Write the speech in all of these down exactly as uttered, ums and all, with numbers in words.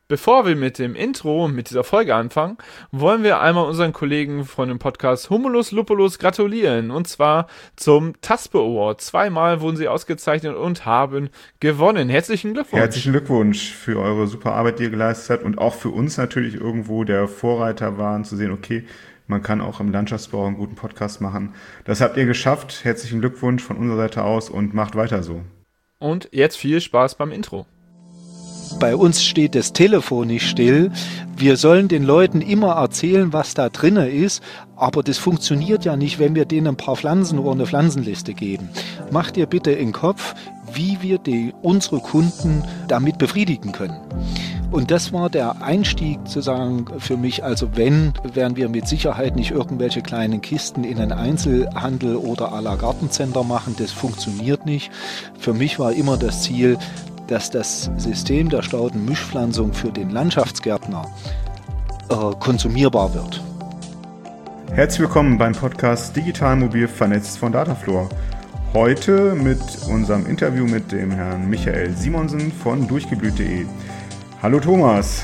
Bevor wir mit dem Intro, mit dieser Folge anfangen, wollen wir einmal unseren Kollegen von dem Podcast Humulus Lupulus gratulieren. Und zwar zum Taspe Award. Zweimal wurden sie ausgezeichnet und haben gewonnen. Herzlichen Glückwunsch. Herzlichen Glückwunsch für eure super Arbeit, die ihr geleistet habt. Und auch für uns natürlich irgendwo der Vorreiter waren, zu sehen, okay, man kann auch im Landschaftsbau einen guten Podcast machen. Das habt ihr geschafft. Herzlichen Glückwunsch von unserer Seite aus und macht weiter so. Und jetzt viel Spaß beim Intro. Bei uns steht das Telefon nicht still. Wir sollen den Leuten immer erzählen, was da drinne ist, aber das funktioniert ja nicht, wenn wir denen ein paar Pflanzen oder eine Pflanzenliste geben. Macht ihr bitte im Kopf, wie wir die, unsere Kunden damit befriedigen können. Und das war der Einstieg zu sagen für mich, also wenn, werden wir mit Sicherheit nicht irgendwelche kleinen Kisten in einen Einzelhandel oder à la Gartencenter machen, das funktioniert nicht. Für mich war immer das Ziel, dass das System der Staudenmischpflanzung für den Landschaftsgärtner äh, konsumierbar wird. Herzlich willkommen beim Podcast Digital Mobil Vernetzt von Dataflor. Heute mit unserem Interview mit dem Herrn Michael Simonsen von durchgeblüht punkt de. Hallo Thomas.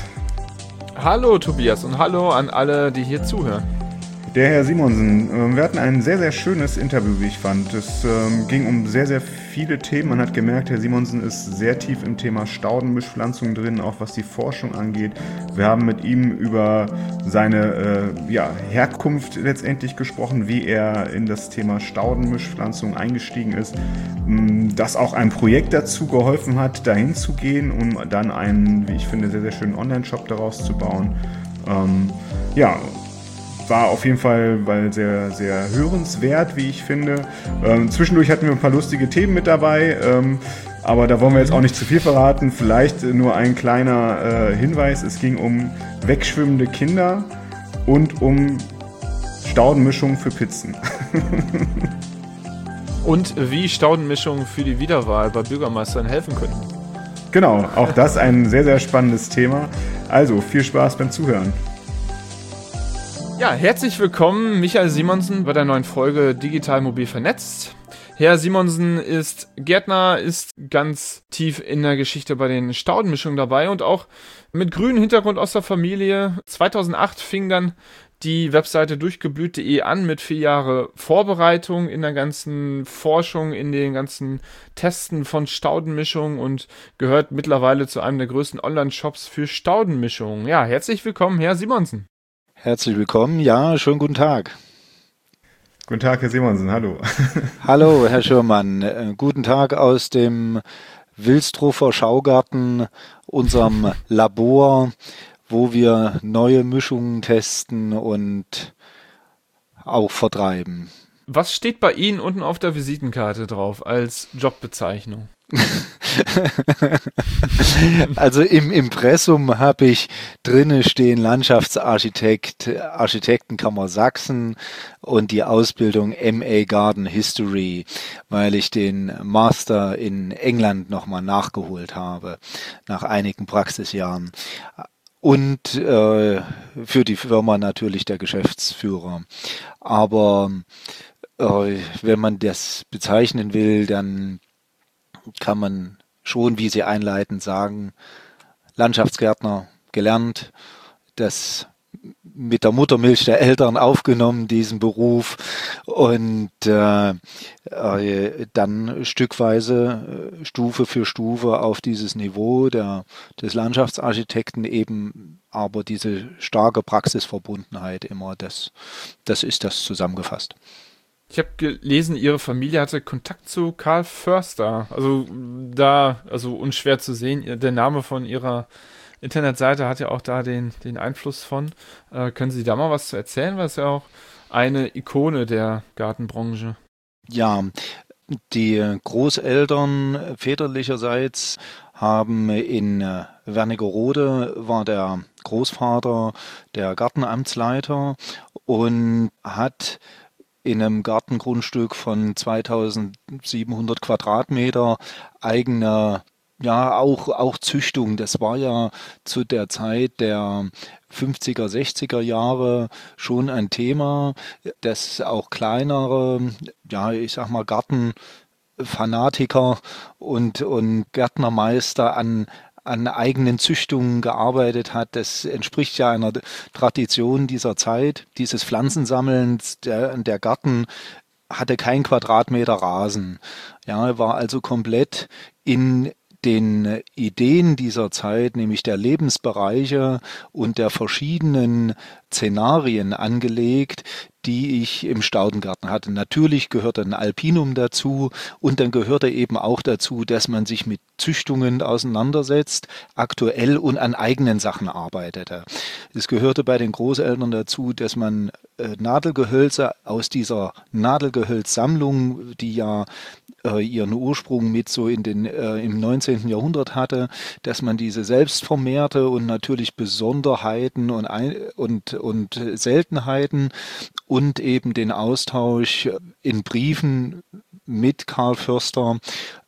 Hallo Tobias und hallo an alle, die hier zuhören. Der Herr Simonsen, wir hatten ein sehr, sehr schönes Interview, wie ich fand. Es ähm, ging um sehr, sehr viele Themen. Man hat gemerkt, Herr Simonsen ist sehr tief im Thema Staudenmischpflanzung drin, auch was die Forschung angeht. Wir haben mit ihm über seine äh, ja, Herkunft letztendlich gesprochen, wie er in das Thema Staudenmischpflanzung eingestiegen ist, dass auch ein Projekt dazu geholfen hat, dahin zu gehen, um dann einen, wie ich finde, sehr, sehr schönen Online-Shop daraus zu bauen. Ähm, ja, war auf jeden Fall weil sehr, sehr hörenswert, wie ich finde. Ähm, zwischendurch hatten wir ein paar lustige Themen mit dabei, ähm, aber da wollen wir jetzt auch nicht zu viel verraten. Vielleicht nur ein kleiner äh, Hinweis. Es ging um wegschwimmende Kinder und um Staudenmischung für Pizzen. Und wie Staudenmischungen für die Wiederwahl bei Bürgermeistern helfen können. Genau, auch das ein sehr, sehr spannendes Thema. Also viel Spaß beim Zuhören. Ja, herzlich willkommen, Michael Simonsen, bei der neuen Folge Digital Mobil Vernetzt. Herr Simonsen ist Gärtner, ist ganz tief in der Geschichte bei den Staudenmischungen dabei und auch mit grünem Hintergrund aus der Familie. zweitausendacht fing dann die Webseite durchgeblüht punkt de an mit vier Jahre Vorbereitung in der ganzen Forschung, in den ganzen Testen von Staudenmischungen und gehört mittlerweile zu einem der größten Online-Shops für Staudenmischungen. Ja, herzlich willkommen, Herr Simonsen. Herzlich willkommen, ja, schönen guten Tag. Guten Tag, Herr Simonsen, hallo. Hallo, Herr Schürmann, äh, guten Tag aus dem Wilstruffer Schaugarten, unserem Labor, wo wir neue Mischungen testen und auch vertreiben. Was steht bei Ihnen unten auf der Visitenkarte drauf als Jobbezeichnung? Also im Impressum habe ich drinne stehen Landschaftsarchitekt, Architektenkammer Sachsen und die Ausbildung M A Garden History, weil ich den Master in England nochmal nachgeholt habe, nach einigen Praxisjahren. Und äh, für die Firma natürlich der Geschäftsführer. Aber äh, wenn man das bezeichnen will, dann kann man schon, wie Sie einleitend sagen, Landschaftsgärtner gelernt, das mit der Muttermilch der Eltern aufgenommen, diesen Beruf, und äh, äh, dann stückweise, äh, Stufe für Stufe auf dieses Niveau der, des Landschaftsarchitekten eben, aber diese starke Praxisverbundenheit immer, das, das ist das zusammengefasst. Ich habe gelesen, Ihre Familie hatte Kontakt zu Karl Förster. Also da, also unschwer zu sehen, der Name von Ihrer Internetseite hat ja auch da den, den Einfluss von. Äh, können Sie da mal was zu erzählen? Weil es ja auch eine Ikone der Gartenbranche. Ja, die Großeltern väterlicherseits haben in Wernigerode, war der Großvater der Gartenamtsleiter und hat in einem Gartengrundstück von zweitausendsiebenhundert Quadratmeter eigene, ja, auch, auch Züchtung. Das war ja zu der Zeit der fünfziger, sechziger Jahre schon ein Thema, das auch kleinere, ja, ich sag mal Gartenfanatiker und, und Gärtnermeister an an eigenen Züchtungen gearbeitet hat. Das entspricht ja einer Tradition dieser Zeit, dieses Pflanzensammelns. Der, der Garten hatte kein Quadratmeter Rasen. Ja, war also komplett in den Ideen dieser Zeit, nämlich der Lebensbereiche und der verschiedenen Szenarien angelegt, die ich im Staudengarten hatte. Natürlich gehörte ein Alpinum dazu und dann gehörte eben auch dazu, dass man sich mit Züchtungen auseinandersetzt, aktuell und an eigenen Sachen arbeitete. Es gehörte bei den Großeltern dazu, dass man äh, Nadelgehölze aus dieser Nadelgehölzsammlung, die ja äh, ihren Ursprung mit so in den äh, im neunzehnten Jahrhundert hatte, dass man diese selbst vermehrte und natürlich Besonderheiten und ein, und und Seltenheiten und eben den Austausch in Briefen mit Karl Förster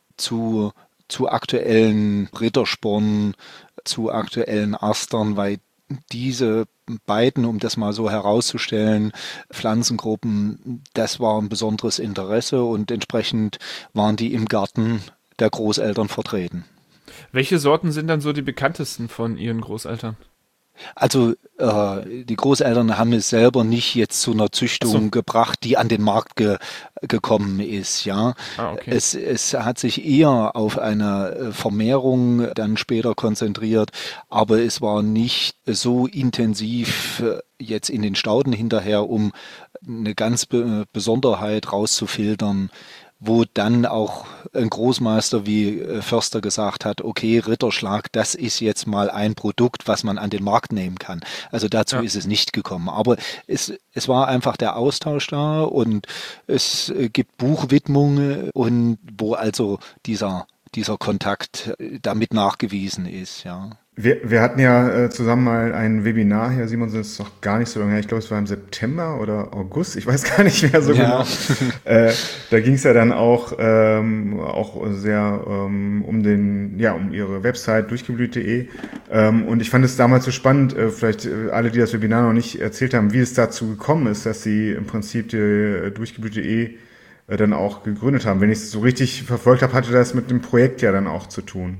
zu, zu aktuellen Ritterspornen, zu aktuellen Astern, weil diese beiden, um das mal so herauszustellen, Pflanzengruppen, das war ein besonderes Interesse und entsprechend waren die im Garten der Großeltern vertreten. Welche Sorten sind dann so die bekanntesten von Ihren Großeltern? Also äh, die Großeltern haben es selber nicht jetzt zu einer Züchtung so. gebracht, die an den Markt ge gekommen ist. Ja, ah, okay. es, es hat sich eher auf eine Vermehrung dann später konzentriert, aber es war nicht so intensiv jetzt in den Stauden hinterher, um eine ganz Be Besonderheit rauszufiltern, wo dann auch ein Großmeister wie Förster gesagt hat, okay, Ritterschlag, das ist jetzt mal ein Produkt, was man an den Markt nehmen kann. Also dazu ja. ist es nicht gekommen. Aber es, es war einfach der Austausch da und es gibt Buchwidmungen und wo also dieser, dieser Kontakt damit nachgewiesen ist, ja. Wir, wir hatten ja äh, zusammen mal ein Webinar, Herr Simonsen, das ist noch gar nicht so lange her, ich glaube, es war im September oder August, ich weiß gar nicht mehr so ja. genau. Äh, da ging es ja dann auch, ähm, auch sehr ähm, um den, ja, um Ihre Website durchgeblüht punkt de ähm, und ich fand es damals so spannend, äh, vielleicht äh, alle, die das Webinar noch nicht erzählt haben, wie es dazu gekommen ist, dass Sie im Prinzip die äh, durchgeblüht punkt de äh, dann auch gegründet haben. Wenn ich es so richtig verfolgt habe, hatte das mit dem Projekt ja dann auch zu tun.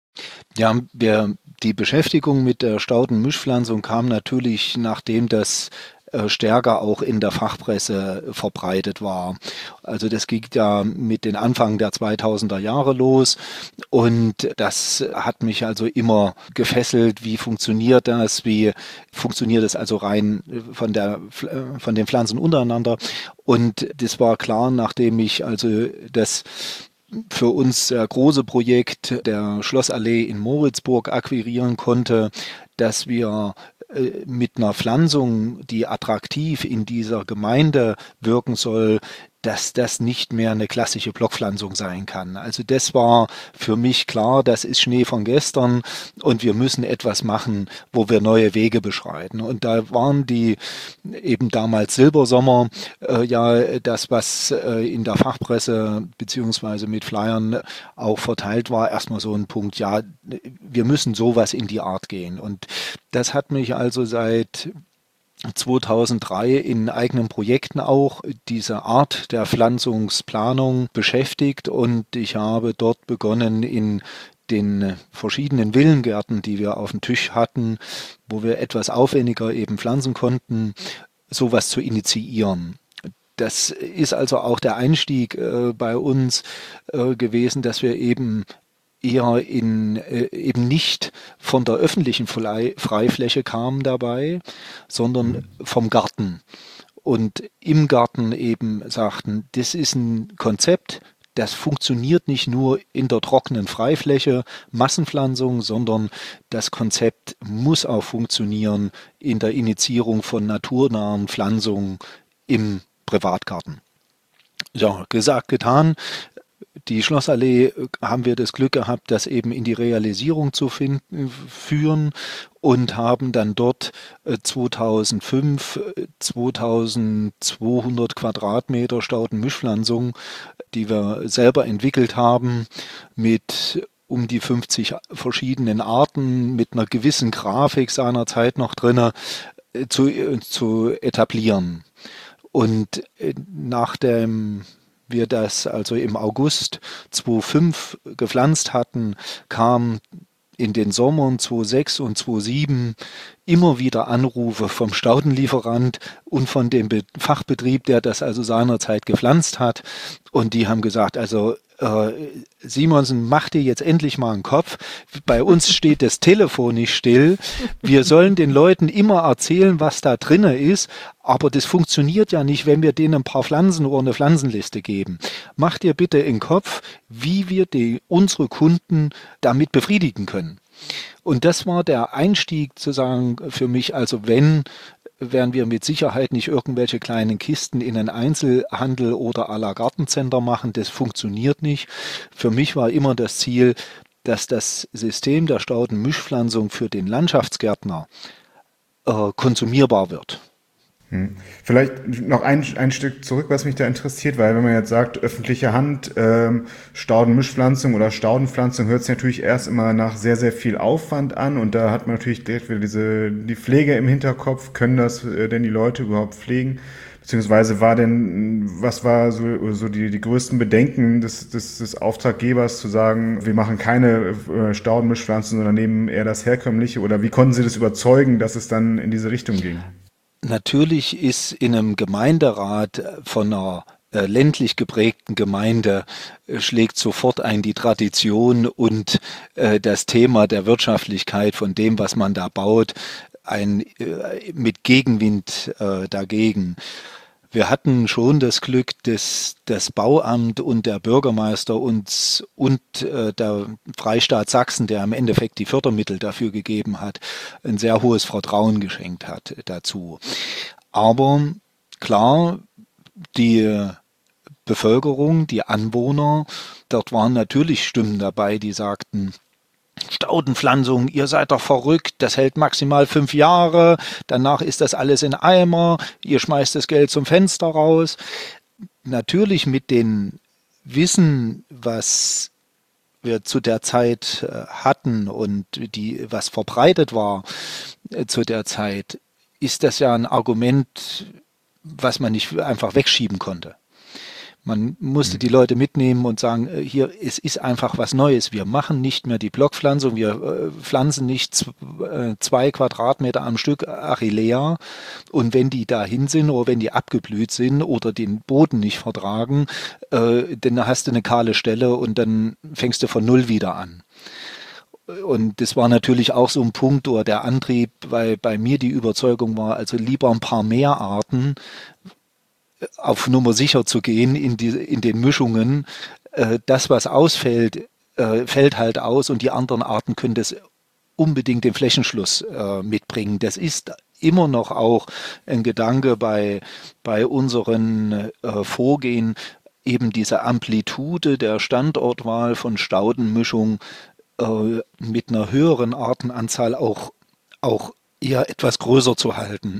Ja, wir, die Beschäftigung mit der Staudenmischpflanzung kam natürlich, nachdem das äh, stärker auch in der Fachpresse verbreitet war. Also das ging ja mit den Anfang der zweitausender Jahre los und das hat mich also immer gefesselt, wie funktioniert das, wie funktioniert es also rein von der von den Pflanzen untereinander. Und das war klar, nachdem ich also das für uns sehr große Projekt der Schlossallee in Moritzburg akquirieren konnte, dass wir äh, mit einer Pflanzung, die attraktiv in dieser Gemeinde wirken soll, dass das nicht mehr eine klassische Blockpflanzung sein kann. Also das war für mich klar, das ist Schnee von gestern und wir müssen etwas machen, wo wir neue Wege beschreiten. Und da waren die eben damals Silbersommer äh, ja das, was äh, in der Fachpresse beziehungsweise mit Flyern auch verteilt war, erstmal so ein Punkt, ja, wir müssen sowas in die Art gehen. Und das hat mich also seit zweitausenddrei in eigenen Projekten auch diese Art der Pflanzungsplanung beschäftigt und ich habe dort begonnen in den verschiedenen Villengärten, die wir auf dem Tisch hatten, wo wir etwas aufwendiger eben pflanzen konnten, sowas zu initiieren. Das ist also auch der Einstieg äh, bei uns äh, gewesen, dass wir eben eher in äh, eben nicht von der öffentlichen Freifläche kamen dabei, sondern vom Garten. Und im Garten eben sagten, das ist ein Konzept, das funktioniert nicht nur in der trockenen Freifläche, Massenpflanzung, sondern das Konzept muss auch funktionieren in der Initiierung von naturnahen Pflanzungen im Privatgarten. Ja, gesagt, getan. Die Schlossallee haben wir das Glück gehabt, das eben in die Realisierung zu finden, führen und haben dann dort zweitausendfünf zweitausendzweihundert Quadratmeter Staudenmischpflanzung, die wir selber entwickelt haben, mit um die fünfzig verschiedenen Arten, mit einer gewissen Grafik seinerzeit noch drin, zu, zu etablieren. Und nach dem wir das also im August zweitausendfünf gepflanzt hatten, kam in den Sommern zweitausendsechs und zweitausendsieben immer wieder Anrufe vom Staudenlieferant und von dem Be- Fachbetrieb, der das also seinerzeit gepflanzt hat. Und die haben gesagt, also äh, Simonsen, mach dir jetzt endlich mal einen Kopf. Bei uns steht das Telefon nicht still. Wir sollen den Leuten immer erzählen, was da drinne ist. Aber das funktioniert ja nicht, wenn wir denen ein paar Pflanzen oder eine Pflanzenliste geben. Mach dir bitte in den Kopf, wie wir die, unsere Kunden damit befriedigen können. Und das war der Einstieg zu sagen für mich, also wenn, werden wir mit Sicherheit nicht irgendwelche kleinen Kisten in einen Einzelhandel oder à la Gartencenter machen, das funktioniert nicht. Für mich war immer das Ziel, dass das System der Staudenmischpflanzung für den Landschaftsgärtner äh, konsumierbar wird. Vielleicht noch ein, ein Stück zurück, was mich da interessiert, weil wenn man jetzt sagt, öffentliche Hand, ähm, Staudenmischpflanzung oder Staudenpflanzung, hört sich natürlich erst immer nach sehr, sehr viel Aufwand an und da hat man natürlich direkt wieder diese, die Pflege im Hinterkopf. Können das äh, denn die Leute überhaupt pflegen? Beziehungsweise war denn, was war so, so die, die größten Bedenken des, des, des Auftraggebers zu sagen, wir machen keine äh, Staudenmischpflanzen, sondern nehmen eher das Herkömmliche, oder wie konnten Sie das überzeugen, dass es dann in diese Richtung ging? Natürlich ist in einem Gemeinderat von einer äh, ländlich geprägten Gemeinde äh, schlägt sofort ein die Tradition und äh, das Thema der Wirtschaftlichkeit von dem, was man da baut, ein äh, mit Gegenwind äh, dagegen. Wir hatten schon das Glück, dass das Bauamt und der Bürgermeister uns und äh, der Freistaat Sachsen, der im Endeffekt die Fördermittel dafür gegeben hat, ein sehr hohes Vertrauen geschenkt hat dazu. Aber klar, die Bevölkerung, die Anwohner, dort waren natürlich Stimmen dabei, die sagten, Staudenpflanzung, ihr seid doch verrückt, das hält maximal fünf Jahre, danach ist das alles in Eimer, ihr schmeißt das Geld zum Fenster raus. Natürlich mit dem Wissen, was wir zu der Zeit hatten und die, was verbreitet war zu der Zeit, ist das ja ein Argument, was man nicht einfach wegschieben konnte. Man musste die Leute mitnehmen und sagen, hier, es ist einfach was Neues. Wir machen nicht mehr die Blockpflanzung, wir äh, pflanzen nicht z- äh, zwei Quadratmeter am Stück Achillea. Und wenn die dahin sind oder wenn die abgeblüht sind oder den Boden nicht vertragen, äh, dann hast du eine kahle Stelle und dann fängst du von Null wieder an. Und das war natürlich auch so ein Punkt oder der Antrieb, weil bei mir die Überzeugung war, also lieber ein paar mehr Arten, auf Nummer sicher zu gehen in, die, in den Mischungen. Äh, das, was ausfällt, äh, fällt halt aus und die anderen Arten können das unbedingt den Flächenschluss äh, mitbringen. Das ist immer noch auch ein Gedanke bei, bei unseren äh, Vorgehen, eben diese Amplitude der Standortwahl von Staudenmischung äh, mit einer höheren Artenanzahl auch, auch eher etwas größer zu halten.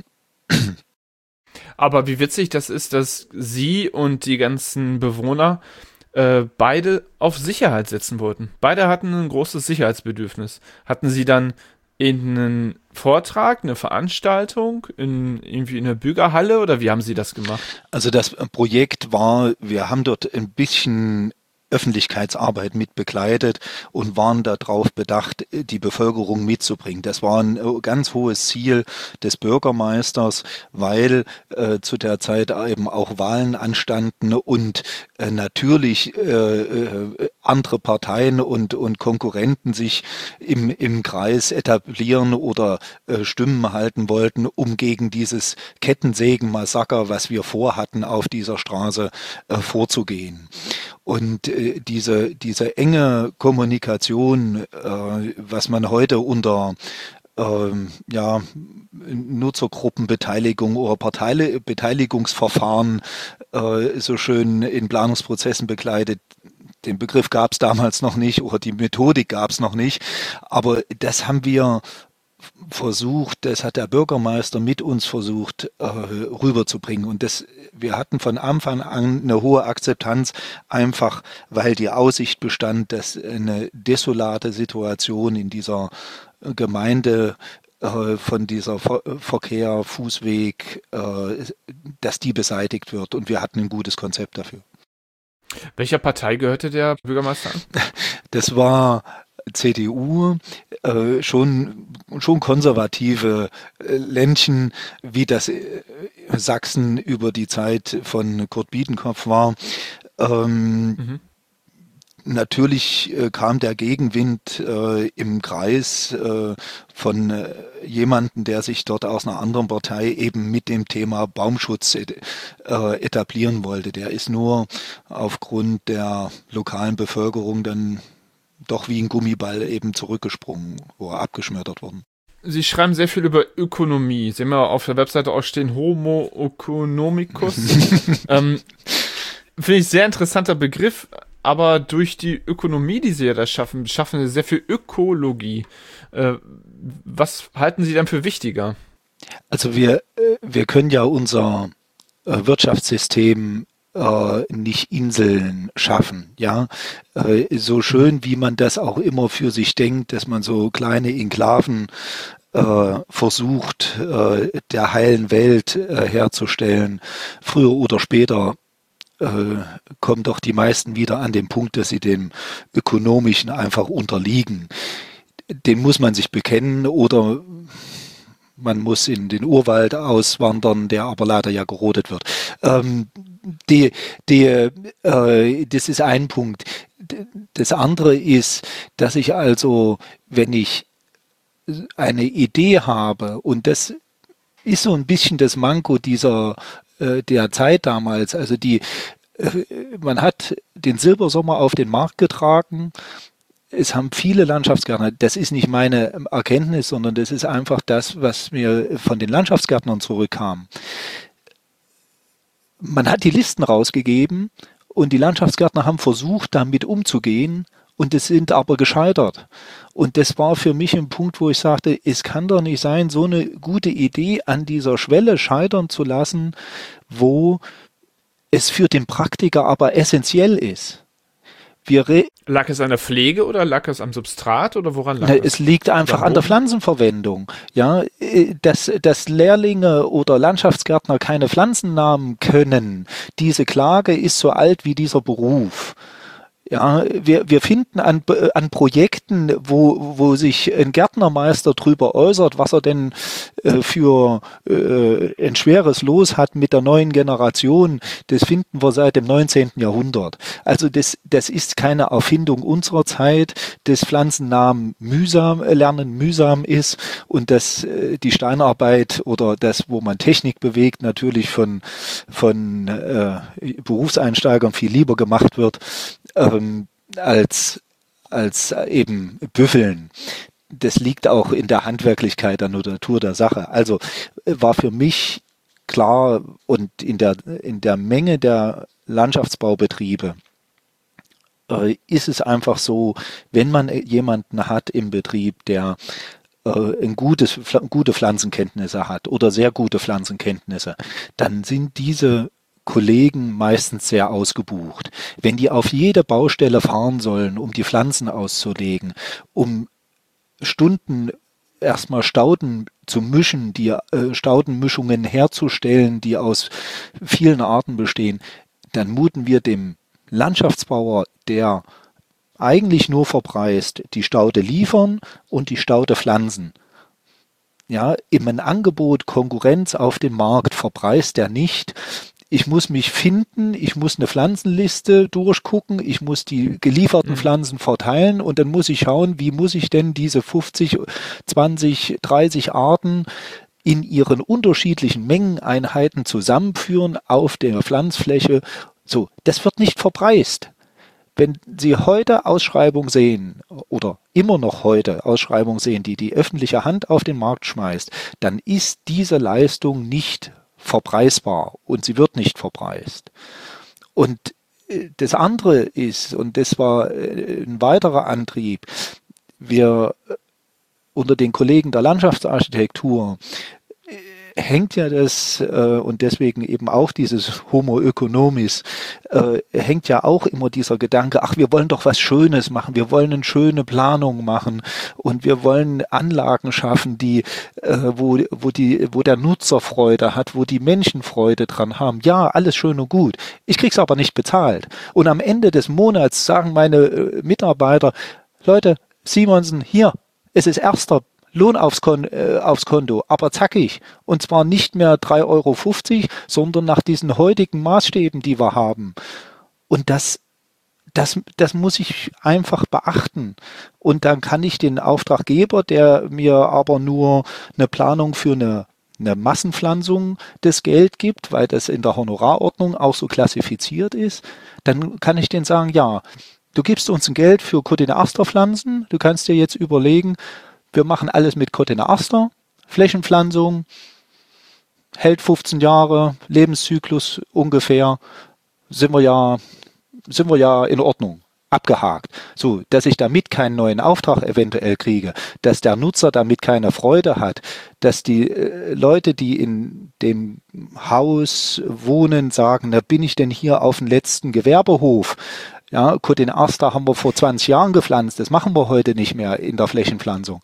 Aber wie witzig das ist, dass Sie und die ganzen Bewohner äh, beide auf Sicherheit setzen wollten. Beide hatten ein großes Sicherheitsbedürfnis. Hatten Sie dann einen Vortrag, eine Veranstaltung in irgendwie in der Bürgerhalle oder wie haben Sie das gemacht? Also das Projekt war, wir haben dort ein bisschen Öffentlichkeitsarbeit mit begleitet und waren darauf bedacht, die Bevölkerung mitzubringen. Das war ein ganz hohes Ziel des Bürgermeisters, weil äh, zu der Zeit eben auch Wahlen anstanden und äh, natürlich äh, äh, andere Parteien und, und Konkurrenten sich im, im Kreis etablieren oder äh, Stimmen halten wollten, um gegen dieses Kettensägen-Massaker, was wir vorhatten, auf dieser Straße äh, vorzugehen. Und äh, diese, diese enge Kommunikation, äh, was man heute unter ähm, ja, Nutzergruppenbeteiligung oder Parteibeteiligungsverfahren äh, so schön in Planungsprozessen begleitet, den Begriff gab es damals noch nicht oder die Methodik gab es noch nicht, aber das haben wir versucht, das hat der Bürgermeister mit uns versucht äh, rüberzubringen und das, wir hatten von Anfang an eine hohe Akzeptanz, einfach weil die Aussicht bestand, dass eine desolate Situation in dieser Gemeinde äh, von dieser Ver- Verkehr, Fußweg, äh, dass die beseitigt wird und wir hatten ein gutes Konzept dafür. Welcher Partei gehörte der Bürgermeister an? Das war C D U, äh, schon, schon konservative äh, Ländchen, wie das äh, Sachsen über die Zeit von Kurt Biedenkopf war. Ähm, mhm. Natürlich äh, kam der Gegenwind äh, im Kreis äh, von äh, jemandem, der sich dort aus einer anderen Partei eben mit dem Thema Baumschutz et, äh, etablieren wollte. Der ist nur aufgrund der lokalen Bevölkerung dann doch wie ein Gummiball eben zurückgesprungen, wo er abgeschmettert worden. Sie schreiben sehr viel über Ökonomie. Sie haben ja auf der Webseite auch stehen Homo economicus. ähm, Finde ich sehr interessanter Begriff. Aber durch die Ökonomie, die Sie ja da schaffen, schaffen Sie sehr viel Ökologie. Äh, was halten Sie dann für wichtiger? Also wir, wir können ja unser Wirtschaftssystem äh, nicht Inseln schaffen. Ja, äh, so schön wie man das auch immer für sich denkt, dass man so kleine Enklaven äh, versucht, äh, der heilen Welt äh, herzustellen, früher oder später kommen doch die meisten wieder an den Punkt, dass sie dem Ökonomischen einfach unterliegen. Den muss man sich bekennen oder man muss in den Urwald auswandern, der aber leider ja gerodet wird. Ähm, die, die, äh, das ist ein Punkt. Das andere ist, dass ich also, wenn ich eine Idee habe, und das ist so ein bisschen das Manko dieser der Zeit damals, also die, man hat den Silbersommer auf den Markt getragen, es haben viele Landschaftsgärtner, das ist nicht meine Erkenntnis, sondern das ist einfach das, was mir von den Landschaftsgärtnern zurückkam. Man hat die Listen rausgegeben und die Landschaftsgärtner haben versucht, damit umzugehen, und es sind aber gescheitert. Und das war für mich ein Punkt, wo ich sagte, es kann doch nicht sein, so eine gute Idee an dieser Schwelle scheitern zu lassen, wo es für den Praktiker aber essentiell ist. Wir re- lag es an der Pflege oder lag es am Substrat oder woran lag Na, es? Es liegt einfach an der Pflanzenverwendung. Ja, dass, dass Lehrlinge oder Landschaftsgärtner keine Pflanzennamen können, diese Klage ist so alt wie dieser Beruf. Ja, wir, wir finden an, an Projekten, wo, wo sich ein Gärtnermeister drüber äußert, was er denn äh, für äh, ein schweres Los hat mit der neuen Generation, das finden wir seit dem neunzehnten Jahrhundert. Also das, das ist keine Erfindung unserer Zeit, dass Pflanzennamen mühsam, lernen mühsam ist und dass äh, die Steinarbeit oder das, wo man Technik bewegt, natürlich von, von äh, Berufseinsteigern viel lieber gemacht wird, Ähm, als, als eben Büffeln. Das liegt auch in der Handwerklichkeit, der Natur der Sache. Also war für mich klar, und in der, in der Menge der Landschaftsbaubetriebe äh, ist es einfach so, wenn man jemanden hat im Betrieb, der äh, ein gutes, gute Pflanzenkenntnisse hat oder sehr gute Pflanzenkenntnisse, dann sind diese Kollegen meistens sehr ausgebucht. Wenn die auf jede Baustelle fahren sollen, um die Pflanzen auszulegen, um Stunden erstmal Stauden zu mischen, die äh, Staudenmischungen herzustellen, die aus vielen Arten bestehen, dann muten wir dem Landschaftsbauer, der eigentlich nur verpreist, die Staude liefern und die Staude pflanzen. Ja, im Angebot Konkurrenz auf dem Markt verpreist er nicht. Ich muss mich finden, ich muss eine Pflanzenliste durchgucken, ich muss die gelieferten Pflanzen verteilen und dann muss ich schauen, wie muss ich denn diese fünfzig, zwanzig, dreißig Arten in ihren unterschiedlichen Mengeneinheiten zusammenführen auf der Pflanzfläche. So, das wird nicht verpreist. Wenn Sie heute Ausschreibung sehen oder immer noch heute Ausschreibung sehen, die die öffentliche Hand auf den Markt schmeißt, dann ist diese Leistung nicht verpreisbar und sie wird nicht verpreist. Und das andere ist, und das war ein weiterer Antrieb, wir unter den Kollegen der Landschaftsarchitektur hängt ja das, äh, und deswegen eben auch dieses Homo economis, äh, hängt ja auch immer dieser Gedanke, ach, wir wollen doch was Schönes machen, wir wollen eine schöne Planung machen und wir wollen Anlagen schaffen, die, äh, wo, wo die, wo der Nutzer Freude hat, wo die Menschen Freude dran haben. Ja, alles schön und gut. Ich krieg's aber nicht bezahlt. Und am Ende des Monats sagen meine äh, Mitarbeiter, Leute, Simonsen, hier, es ist erster Lohn aufs, Kon äh, aufs Konto, aber zackig. Und zwar nicht mehr drei Euro fünfzig, sondern nach diesen heutigen Maßstäben, die wir haben. Und das, das, das muss ich einfach beachten. Und dann kann ich den Auftraggeber, der mir aber nur eine Planung für eine eine Massenpflanzung das Geld gibt, weil das in der Honorarordnung auch so klassifiziert ist, dann kann ich denen sagen, ja, du gibst uns ein Geld für Cotyneaster-Pflanzen, du kannst dir jetzt überlegen, wir machen alles mit Cotyneaster, Flächenpflanzung, hält fünfzehn Jahre, Lebenszyklus ungefähr, sind wir ja, sind wir ja in Ordnung. Abgehakt. So, dass ich damit keinen neuen Auftrag eventuell kriege, dass der Nutzer damit keine Freude hat, dass die äh, Leute, die in dem Haus wohnen, sagen, da bin ich denn hier auf dem letzten Gewerbehof. Ja, Cotyneaster haben wir vor zwanzig Jahren gepflanzt, das machen wir heute nicht mehr in der Flächenpflanzung.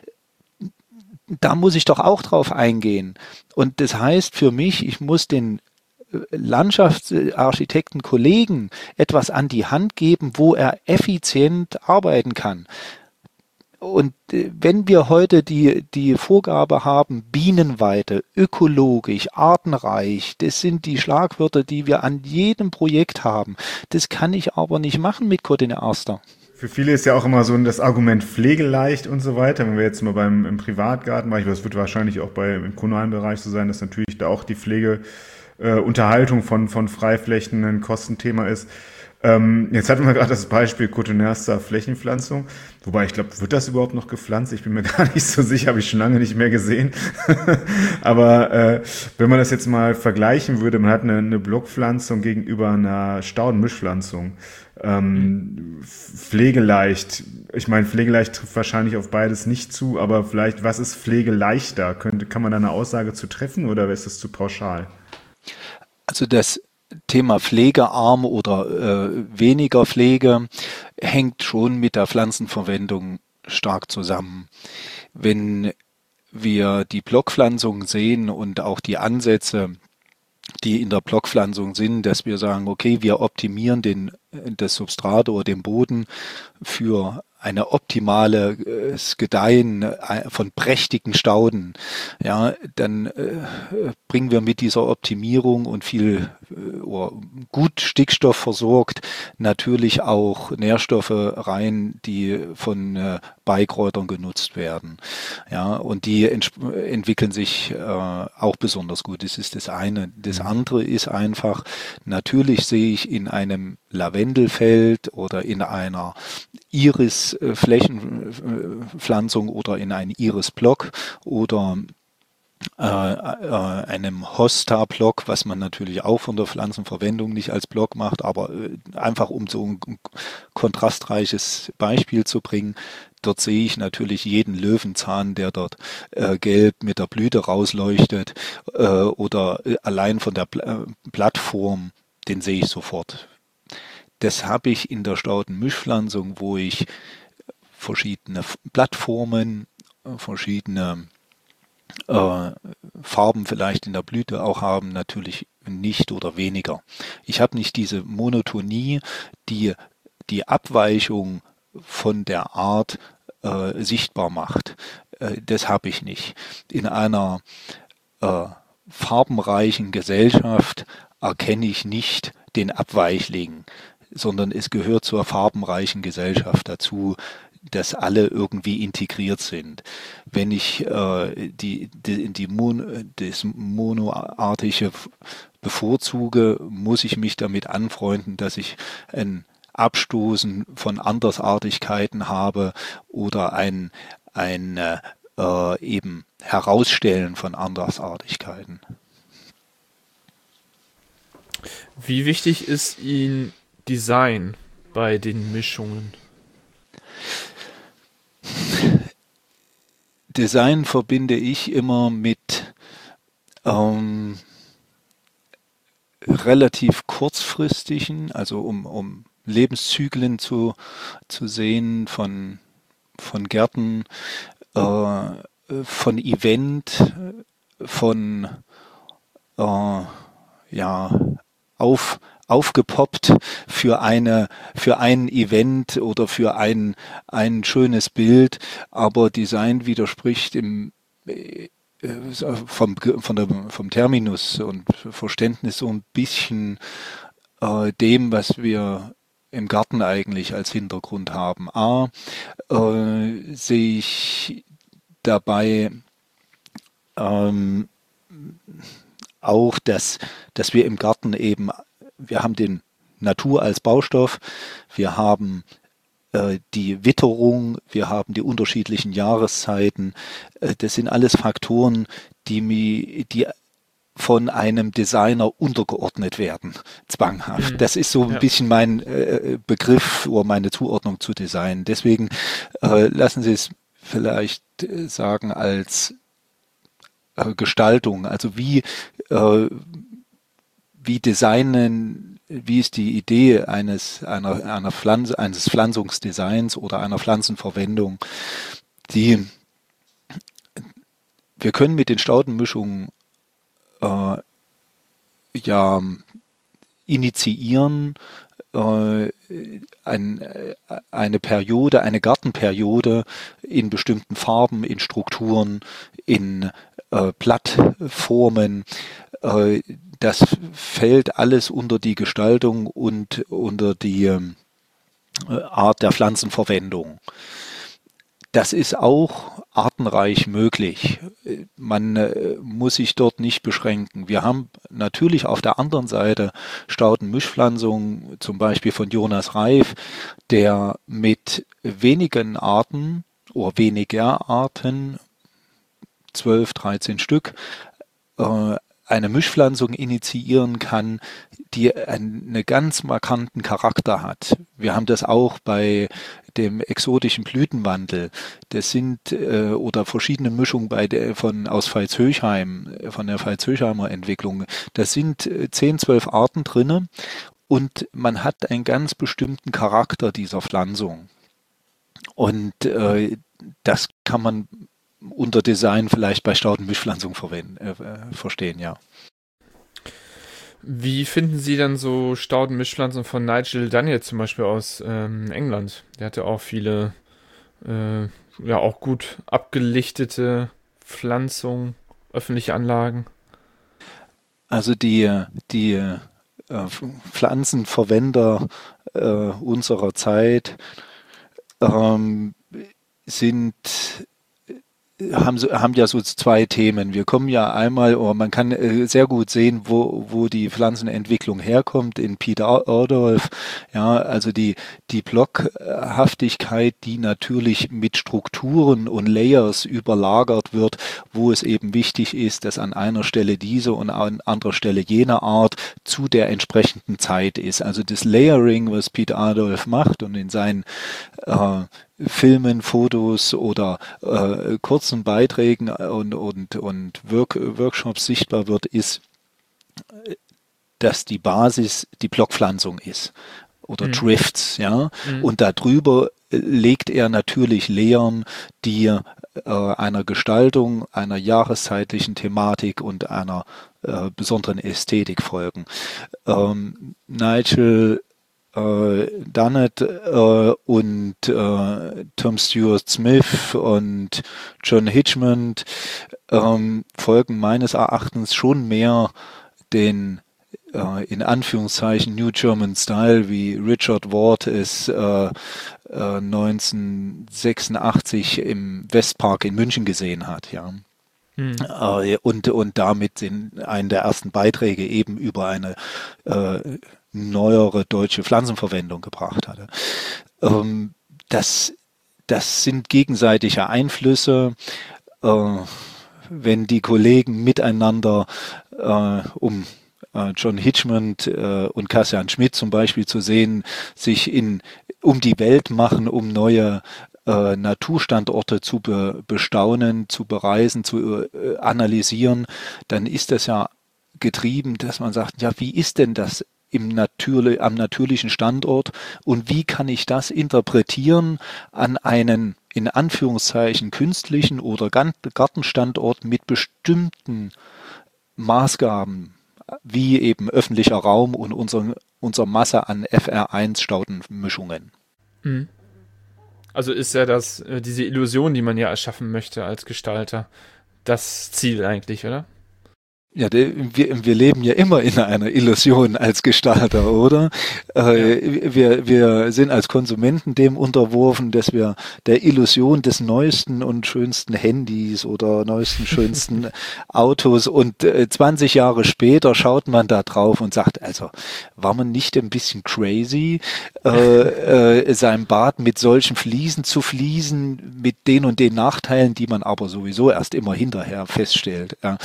Da muss ich doch auch drauf eingehen. Und das heißt für mich, ich muss den Landschaftsarchitekten, Kollegen etwas an die Hand geben, wo er effizient arbeiten kann. Und wenn wir heute die, die Vorgabe haben, Bienenweite, ökologisch, artenreich, das sind die Schlagwörter, die wir an jedem Projekt haben. Das kann ich aber nicht machen mit Cotyneaster. Für viele ist ja auch immer so das Argument pflegeleicht und so weiter. Wenn wir jetzt mal beim im Privatgarten machen, das wird wahrscheinlich auch bei, im kommunalen Bereich so sein, dass natürlich da auch die Pflege Äh, Unterhaltung von, von Freiflächen ein Kostenthema ist. Ähm, jetzt hatten wir gerade das Beispiel Cotyneaster Flächenpflanzung. Wobei, ich glaube, wird das überhaupt noch gepflanzt? Ich bin mir gar nicht so sicher, habe ich schon lange nicht mehr gesehen. Aber äh, wenn man das jetzt mal vergleichen würde, man hat eine, eine Blockpflanzung gegenüber einer Staudenmischpflanzung. Ähm, pflegeleicht, ich meine, pflegeleicht trifft wahrscheinlich auf beides nicht zu, aber vielleicht, was ist pflegeleichter? Könnte, kann man da eine Aussage zu treffen oder ist das zu pauschal? Also das Thema pflegearm oder äh, weniger Pflege hängt schon mit der Pflanzenverwendung stark zusammen. Wenn wir die Blockpflanzung sehen und auch die Ansätze, die in der Blockpflanzung sind, dass wir sagen, okay, wir optimieren den, das Substrat oder den Boden für eine optimale äh, Gedeihen von prächtigen Stauden, ja, dann äh, bringen wir mit dieser Optimierung und viel äh, oder gut Stickstoff versorgt natürlich auch Nährstoffe rein, die von äh, Beikräutern genutzt werden. Ja, und die ent entwickeln sich äh, auch besonders gut. Das ist das eine. Das andere ist einfach, natürlich sehe ich in einem Lavendelfeld oder in einer Iris-Flächenpflanzung oder in einem Iris-Block oder äh, äh, einem Hosta-Block, was man natürlich auch von der Pflanzenverwendung nicht als Block macht, aber äh, einfach um so ein kontrastreiches Beispiel zu bringen. Dort sehe ich natürlich jeden Löwenzahn, der dort äh, gelb mit der Blüte rausleuchtet äh, oder äh, allein von der Pl äh, Plattform, den sehe ich sofort. Das habe ich in der Staudenmischpflanzung, wo ich verschiedene Blattformen, verschiedene äh, Farben vielleicht in der Blüte auch haben, natürlich nicht oder weniger. Ich habe nicht diese Monotonie, die die Abweichung von der Art äh, sichtbar macht. Äh, das habe ich nicht. In einer äh, farbenreichen Gesellschaft erkenne ich nicht den Abweichling, sondern es gehört zur farbenreichen Gesellschaft dazu, dass alle irgendwie integriert sind. Wenn ich äh, die, die, die Mon das Monoartige bevorzuge, muss ich mich damit anfreunden, dass ich ein Abstoßen von Andersartigkeiten habe oder ein, ein äh, eben Herausstellen von Andersartigkeiten. Wie wichtig ist Ihnen Design bei den Mischungen? Design verbinde ich immer mit ähm, relativ kurzfristigen, also um, um Lebenszyklen zu, zu sehen von, von Gärten, äh, von Event, von äh, ja, auf aufgepoppt für eine, für ein Event oder für ein, ein schönes Bild, aber Design widerspricht im, äh, vom, von der, vom Terminus und Verständnis so ein bisschen äh, dem, was wir im Garten eigentlich als Hintergrund haben. A, äh, sehe ich dabei ähm, auch, dass, dass wir im Garten eben, wir haben den Natur als Baustoff, wir haben äh, die Witterung, wir haben die unterschiedlichen Jahreszeiten. Äh, das sind alles Faktoren, die, mi, die von einem Designer untergeordnet werden, zwanghaft. Das ist so ein ja. bisschen mein äh, Begriff oder meine Zuordnung zu Design. Deswegen äh, lassen Sie es vielleicht äh, sagen als äh, Gestaltung, also wie, äh, wie Designen, wie ist die Idee eines, einer, einer Pflanze, eines Pflanzungsdesigns oder einer Pflanzenverwendung, die wir können mit den Staudenmischungen äh, ja initiieren, äh, ein, äh, eine Periode, eine Gartenperiode in bestimmten Farben, in Strukturen, in äh, Blattformen. Äh, das fällt alles unter die Gestaltung und unter die äh, Art der Pflanzenverwendung. Das ist auch artenreich möglich. Man äh, muss sich dort nicht beschränken. Wir haben natürlich auf der anderen Seite Staudenmischpflanzungen, zum Beispiel von Jonas Reif, der mit wenigen Arten oder weniger Arten, zwölf, dreizehn Stück, äh, eine Mischpflanzung initiieren kann, die einen ganz markanten Charakter hat. Wir haben das auch bei dem exotischen Blütenwandel. Das sind äh, oder verschiedene Mischungen bei der von aus Veitshöchheim, von der Veitshöchheimer Entwicklung. Das sind äh, zehn, zwölf Arten drinne und man hat einen ganz bestimmten Charakter dieser Pflanzung. Und äh, das kann man unter Design vielleicht bei Staudenmischpflanzungen verwenden, äh, verstehen, ja. Wie finden Sie dann so Staudenmischpflanzen von Nigel Daniel zum Beispiel aus ähm, England? Der hatte auch viele, äh, ja auch gut abgelichtete Pflanzungen, öffentliche Anlagen. Also die, die äh, Pflanzenverwender äh, unserer Zeit ähm, sind Haben, haben ja so zwei Themen. Wir kommen ja einmal, oder man kann äh, sehr gut sehen, wo, wo die Pflanzenentwicklung herkommt, in Peter Adolf. Ja, also die, die Blockhaftigkeit, die natürlich mit Strukturen und Layers überlagert wird, wo es eben wichtig ist, dass an einer Stelle diese und an anderer Stelle jene Art zu der entsprechenden Zeit ist. Also das Layering, was Peter Adolf macht und in seinen äh, Filmen, Fotos oder äh, kurzen Beiträgen und, und, und Work, Workshops sichtbar wird, ist, dass die Basis die Blockpflanzung ist oder mhm. Drifts, ja. Mhm. Und darüber legt er natürlich Lehren, die äh, einer Gestaltung, einer jahreszeitlichen Thematik und einer äh, besonderen Ästhetik folgen. Ähm, Nigel Äh, Dunnett äh, und äh, Tom Stewart Smith und John Hitchman ähm, folgen meines Erachtens schon mehr den äh, in Anführungszeichen New German Style, wie Richard Ward es äh, äh, neunzehnhundertsechsundachtzig im Westpark in München gesehen hat, ja. Hm. Äh, und, und damit sind einen der ersten Beiträge eben über eine äh, neuere deutsche Pflanzenverwendung gebracht hatte. Ähm, das, das sind gegenseitige Einflüsse. Äh, wenn die Kollegen miteinander äh, um äh, John Hitchman äh, und Kassian Schmidt zum Beispiel zu sehen, sich in um die Welt machen, um neue äh, Naturstandorte zu be, bestaunen, zu bereisen, zu äh, analysieren, dann ist das ja getrieben, dass man sagt, ja, wie ist denn das im Natür- am natürlichen Standort und wie kann ich das interpretieren an einen in Anführungszeichen künstlichen oder Gartenstandort mit bestimmten Maßgaben, wie eben öffentlicher Raum und unsere, unsere Masse an F R eins Staudenmischungen. Mhm. Also ist ja das, äh, diese Illusion, die man ja erschaffen möchte als Gestalter, das Ziel eigentlich, oder? Ja, de, wir, wir leben ja immer in einer Illusion als Gestalter, oder? Äh, Ja. wir, wir sind als Konsumenten dem unterworfen, dass wir der Illusion des neuesten und schönsten Handys oder neuesten, schönsten Autos und äh, zwanzig Jahre später schaut man da drauf und sagt, also war man nicht ein bisschen crazy, äh, äh, sein Bad mit solchen Fliesen zu fließen, mit den und den Nachteilen, die man aber sowieso erst immer hinterher feststellt. Ja.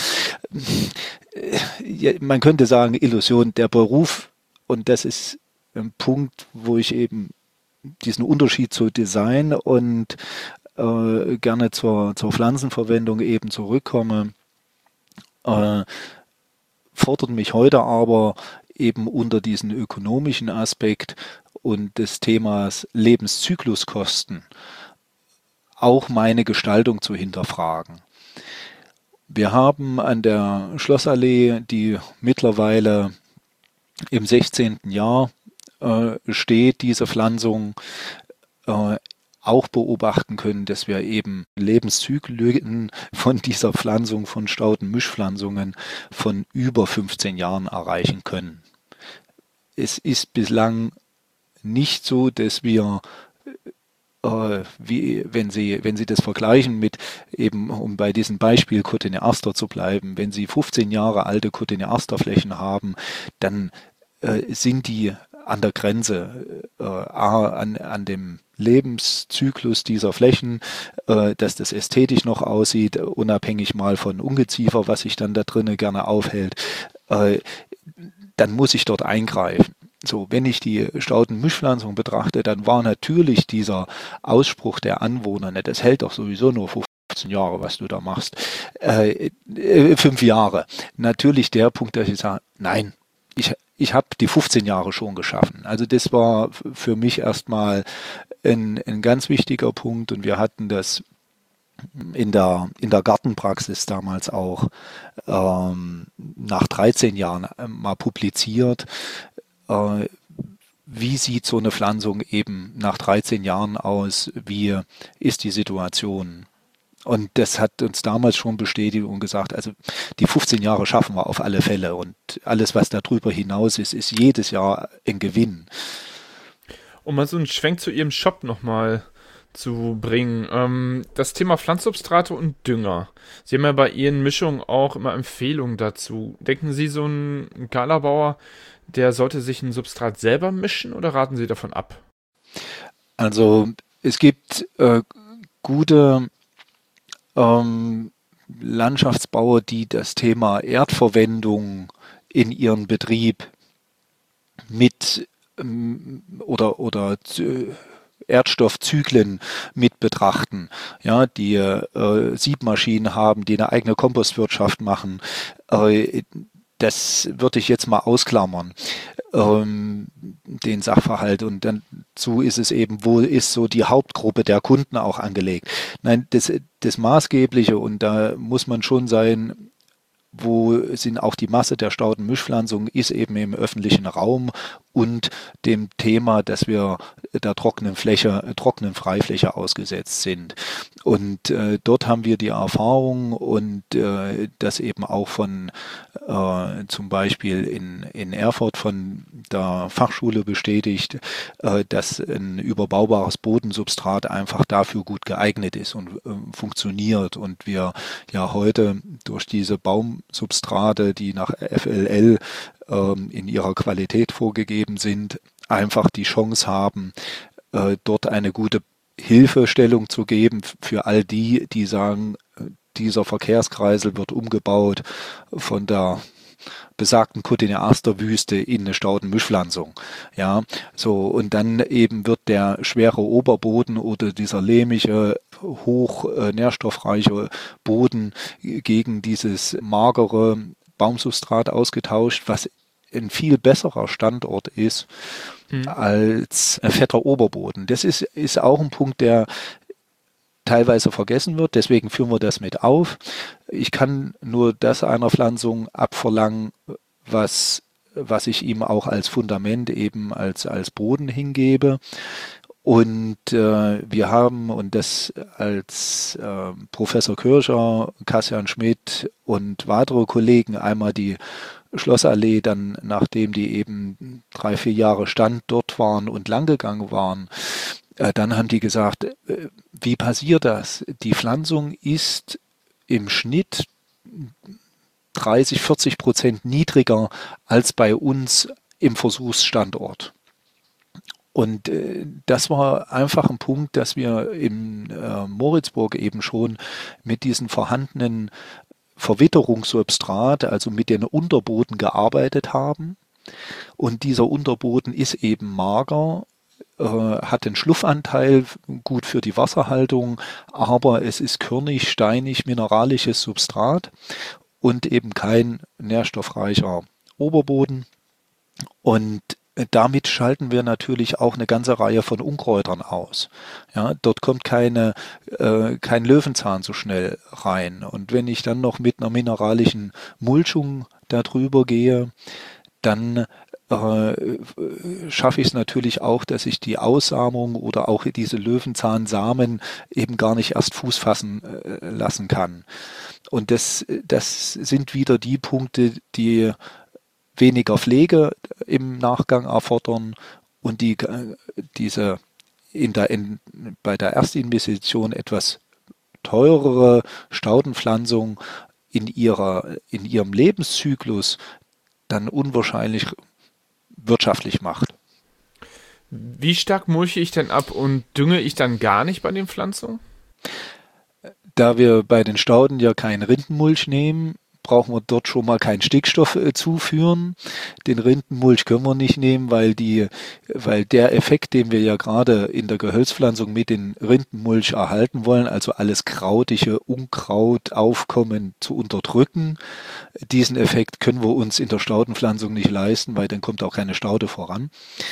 Ja, man könnte sagen, Illusion, der Beruf, und das ist ein Punkt, wo ich eben diesen Unterschied zu Design und äh, gerne zur, zur Pflanzenverwendung eben zurückkomme, äh, fordert mich heute aber eben unter diesen ökonomischen Aspekt und des Themas Lebenszykluskosten auch meine Gestaltung zu hinterfragen. Wir haben an der Schlossallee, die mittlerweile im sechzehnten Jahr äh, steht, diese Pflanzung, äh, auch beobachten können, dass wir eben Lebenszyklen von dieser Pflanzung, von Staudenmischpflanzungen von über fünfzehn Jahren erreichen können. Es ist bislang nicht so, dass wir Äh, wie, wenn Sie, wenn Sie das vergleichen mit eben, um bei diesem Beispiel Cotoneaster zu bleiben, wenn Sie fünfzehn Jahre alte Cotoneasterflächen haben, dann äh, sind die an der Grenze äh, an, an dem Lebenszyklus dieser Flächen, äh, dass das ästhetisch noch aussieht, unabhängig mal von Ungeziefer, was sich dann da drinnen gerne aufhält, äh, dann muss ich dort eingreifen. So, wenn ich die Staudenmischpflanzung betrachte, dann war natürlich dieser Ausspruch der Anwohner, ne, das hält doch sowieso nur fünfzehn Jahre, was du da machst, äh, äh, fünf Jahre. Natürlich der Punkt, dass ich sage, nein, ich, ich habe die fünfzehn Jahre schon geschaffen. Also das war für mich erstmal ein, ein ganz wichtiger Punkt und wir hatten das in der, in der Gartenpraxis damals auch ähm, nach dreizehn Jahren mal publiziert. Wie sieht so eine Pflanzung eben nach dreizehn Jahren aus? Wie ist die Situation? Und das hat uns damals schon bestätigt und gesagt, also die fünfzehn Jahre schaffen wir auf alle Fälle und alles, was darüber hinaus ist, ist jedes Jahr ein Gewinn. Um mal so einen Schwenk zu Ihrem Shop nochmal zu bringen. Ähm, das Thema Pflanzsubstrate und Dünger. Sie haben ja bei Ihren Mischungen auch immer Empfehlungen dazu. Denken Sie, so ein Galabauer, der sollte sich ein Substrat selber mischen oder raten Sie davon ab? Also es gibt äh, gute ähm, Landschaftsbauer, die das Thema Erdverwendung in ihren Betrieb mit ähm, oder, oder äh, Erdstoffzyklen mit betrachten, ja, die äh, Siebmaschinen haben, die eine eigene Kompostwirtschaft machen. Äh, das würde ich jetzt mal ausklammern, ähm, den Sachverhalt. Und dann dazu ist es eben, wo ist so die Hauptgruppe der Kunden auch angelegt. Nein, das, das Maßgebliche, und da muss man schon sein, wo sind auch die Masse der Staudenmischpflanzung, ist eben im öffentlichen Raum und dem Thema, dass wir der trockenen Fläche, trockenen Freifläche ausgesetzt sind. Und äh, dort haben wir die Erfahrung und äh, das eben auch von äh, zum Beispiel in, in Erfurt von der Fachschule bestätigt, äh, dass ein überbaubares Bodensubstrat einfach dafür gut geeignet ist und äh, funktioniert. Und wir ja heute durch diese Baumsubstrate, die nach F L L ähm, in ihrer Qualität vorgegeben sind, einfach die Chance haben, äh, dort eine gute Hilfestellung zu geben für all die, die sagen, dieser Verkehrskreisel wird umgebaut von der besagten Cotoneaster-Wüste in eine Staudenmischpflanzung. Ja, so, und dann eben wird der schwere Oberboden oder dieser lehmige, hoch äh, nährstoffreiche Boden gegen dieses magere Baumsubstrat ausgetauscht, was ein viel besserer Standort ist hm. als ein fetter Oberboden. Das ist, ist auch ein Punkt, der teilweise vergessen wird, deswegen führen wir das mit auf. Ich kann nur das einer Pflanzung abverlangen, was, was ich ihm auch als Fundament eben als, als Boden hingebe. Und äh, wir haben, und das als äh, Professor Kircher, Kassian Schmidt und weitere Kollegen, einmal die Schlossallee, dann nachdem die eben drei, vier Jahre stand dort waren und langgegangen waren, äh, dann haben die gesagt, äh, wie passiert das? Die Pflanzung ist im Schnitt dreißig, vierzig Prozent niedriger als bei uns im Versuchsstandort. Und äh, das war einfach ein Punkt, dass wir in äh, Moritzburg eben schon mit diesen vorhandenen Verwitterungssubstrat, also mit den Unterboden gearbeitet haben. Und dieser Unterboden ist eben mager, äh, hat den Schluffanteil, gut für die Wasserhaltung, aber es ist körnig, steinig, mineralisches Substrat und eben kein nährstoffreicher Oberboden. Und damit schalten wir natürlich auch eine ganze Reihe von Unkräutern aus. Ja, dort kommt keine, äh, kein Löwenzahn so schnell rein. Und wenn ich dann noch mit einer mineralischen Mulchung darüber gehe, dann äh, schaffe ich es natürlich auch, dass ich die Aussamung oder auch diese Löwenzahnsamen eben gar nicht erst Fuß fassen äh, lassen kann. Und das, das sind wieder die Punkte, die weniger Pflege im Nachgang erfordern und die diese in der, in, bei der Erstinvestition etwas teurere Staudenpflanzung in ihrer in ihrem Lebenszyklus dann unwahrscheinlich wirtschaftlich macht. Wie stark mulche ich denn ab und dünge ich dann gar nicht bei den Pflanzungen? Da wir bei den Stauden ja keinen Rindenmulch nehmen, brauchen wir dort schon mal keinen Stickstoff äh, zuführen. Den Rindenmulch können wir nicht nehmen, weil die, weil der Effekt, den wir ja gerade in der Gehölzpflanzung mit den Rindenmulch erhalten wollen, also alles krautige Unkrautaufkommen zu unterdrücken, diesen Effekt können wir uns in der Staudenpflanzung nicht leisten, weil dann kommt auch keine Staude voran.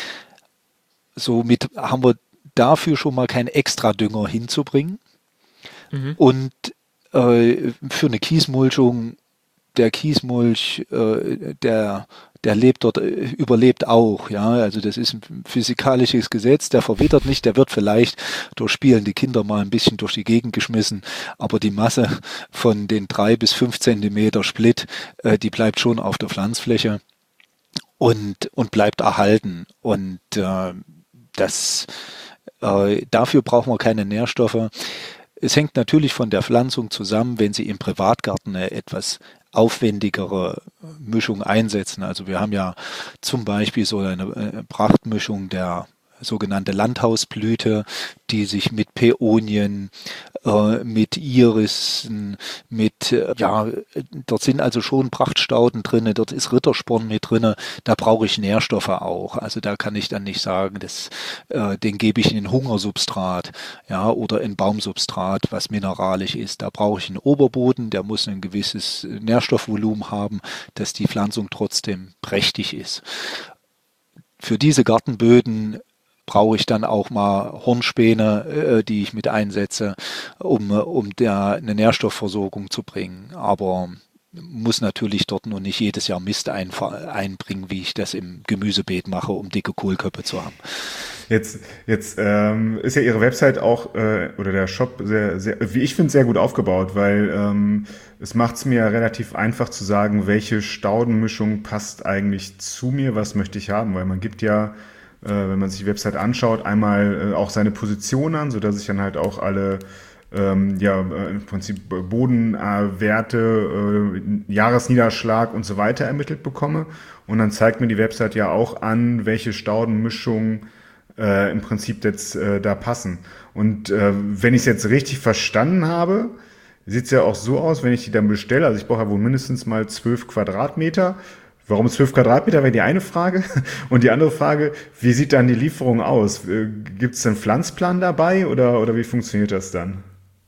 Somit haben wir dafür schon mal keinen Extradünger hinzubringen. Mhm. Und äh, für eine Kiesmulchung, der Kiesmulch, äh, der, der lebt dort, äh, überlebt auch, ja, also das ist ein physikalisches Gesetz, der verwittert nicht, der wird vielleicht durch spielende Kinder mal ein bisschen durch die Gegend geschmissen, aber die Masse von den drei bis fünf Zentimeter Split, äh, die bleibt schon auf der Pflanzfläche und, und bleibt erhalten und äh, das, äh, dafür brauchen wir keine Nährstoffe. Es hängt natürlich von der Pflanzung zusammen, wenn Sie im Privatgarten eine etwas aufwendigere Mischung einsetzen. Also wir haben ja zum Beispiel so eine Prachtmischung der sogenannte Landhausblüte, die sich mit Päonien, äh, mit Irissen, mit, äh, ja, dort sind also schon Prachtstauden drinne, dort ist Rittersporn mit drinne, da brauche ich Nährstoffe auch. Also da kann ich dann nicht sagen, das, äh, den gebe ich in ein Hungersubstrat, ja, oder in Baumsubstrat, was mineralisch ist. Da brauche ich einen Oberboden, der muss ein gewisses Nährstoffvolumen haben, dass die Pflanzung trotzdem prächtig ist. Für diese Gartenböden brauche ich dann auch mal Hornspäne, äh, die ich mit einsetze, um, um da eine Nährstoffversorgung zu bringen. Aber muss natürlich dort nur nicht jedes Jahr Mist ein, einbringen, wie ich das im Gemüsebeet mache, um dicke Kohlköpfe zu haben. Jetzt, jetzt ähm, ist ja Ihre Website auch, äh, oder der Shop, sehr, sehr, wie ich finde, sehr gut aufgebaut, weil ähm, es macht es mir ja relativ einfach zu sagen, welche Staudenmischung passt eigentlich zu mir, was möchte ich haben, weil man gibt ja, äh, wenn man sich die Website anschaut, einmal äh, auch seine Position an, sodass ich dann halt auch alle ähm, ja, äh, im Prinzip Bodenwerte, äh, Jahresniederschlag und so weiter ermittelt bekomme. Und dann zeigt mir die Website ja auch an, welche Staudenmischungen äh, im Prinzip jetzt äh, da passen. Und äh, wenn ich es jetzt richtig verstanden habe, sieht es ja auch so aus, wenn ich die dann bestelle, also ich brauche ja wohl mindestens mal zwölf Quadratmeter. Warum zwölf Quadratmeter wäre die eine Frage. Und die andere Frage, wie sieht dann die Lieferung aus? Gibt es einen Pflanzplan dabei oder, oder wie funktioniert das dann?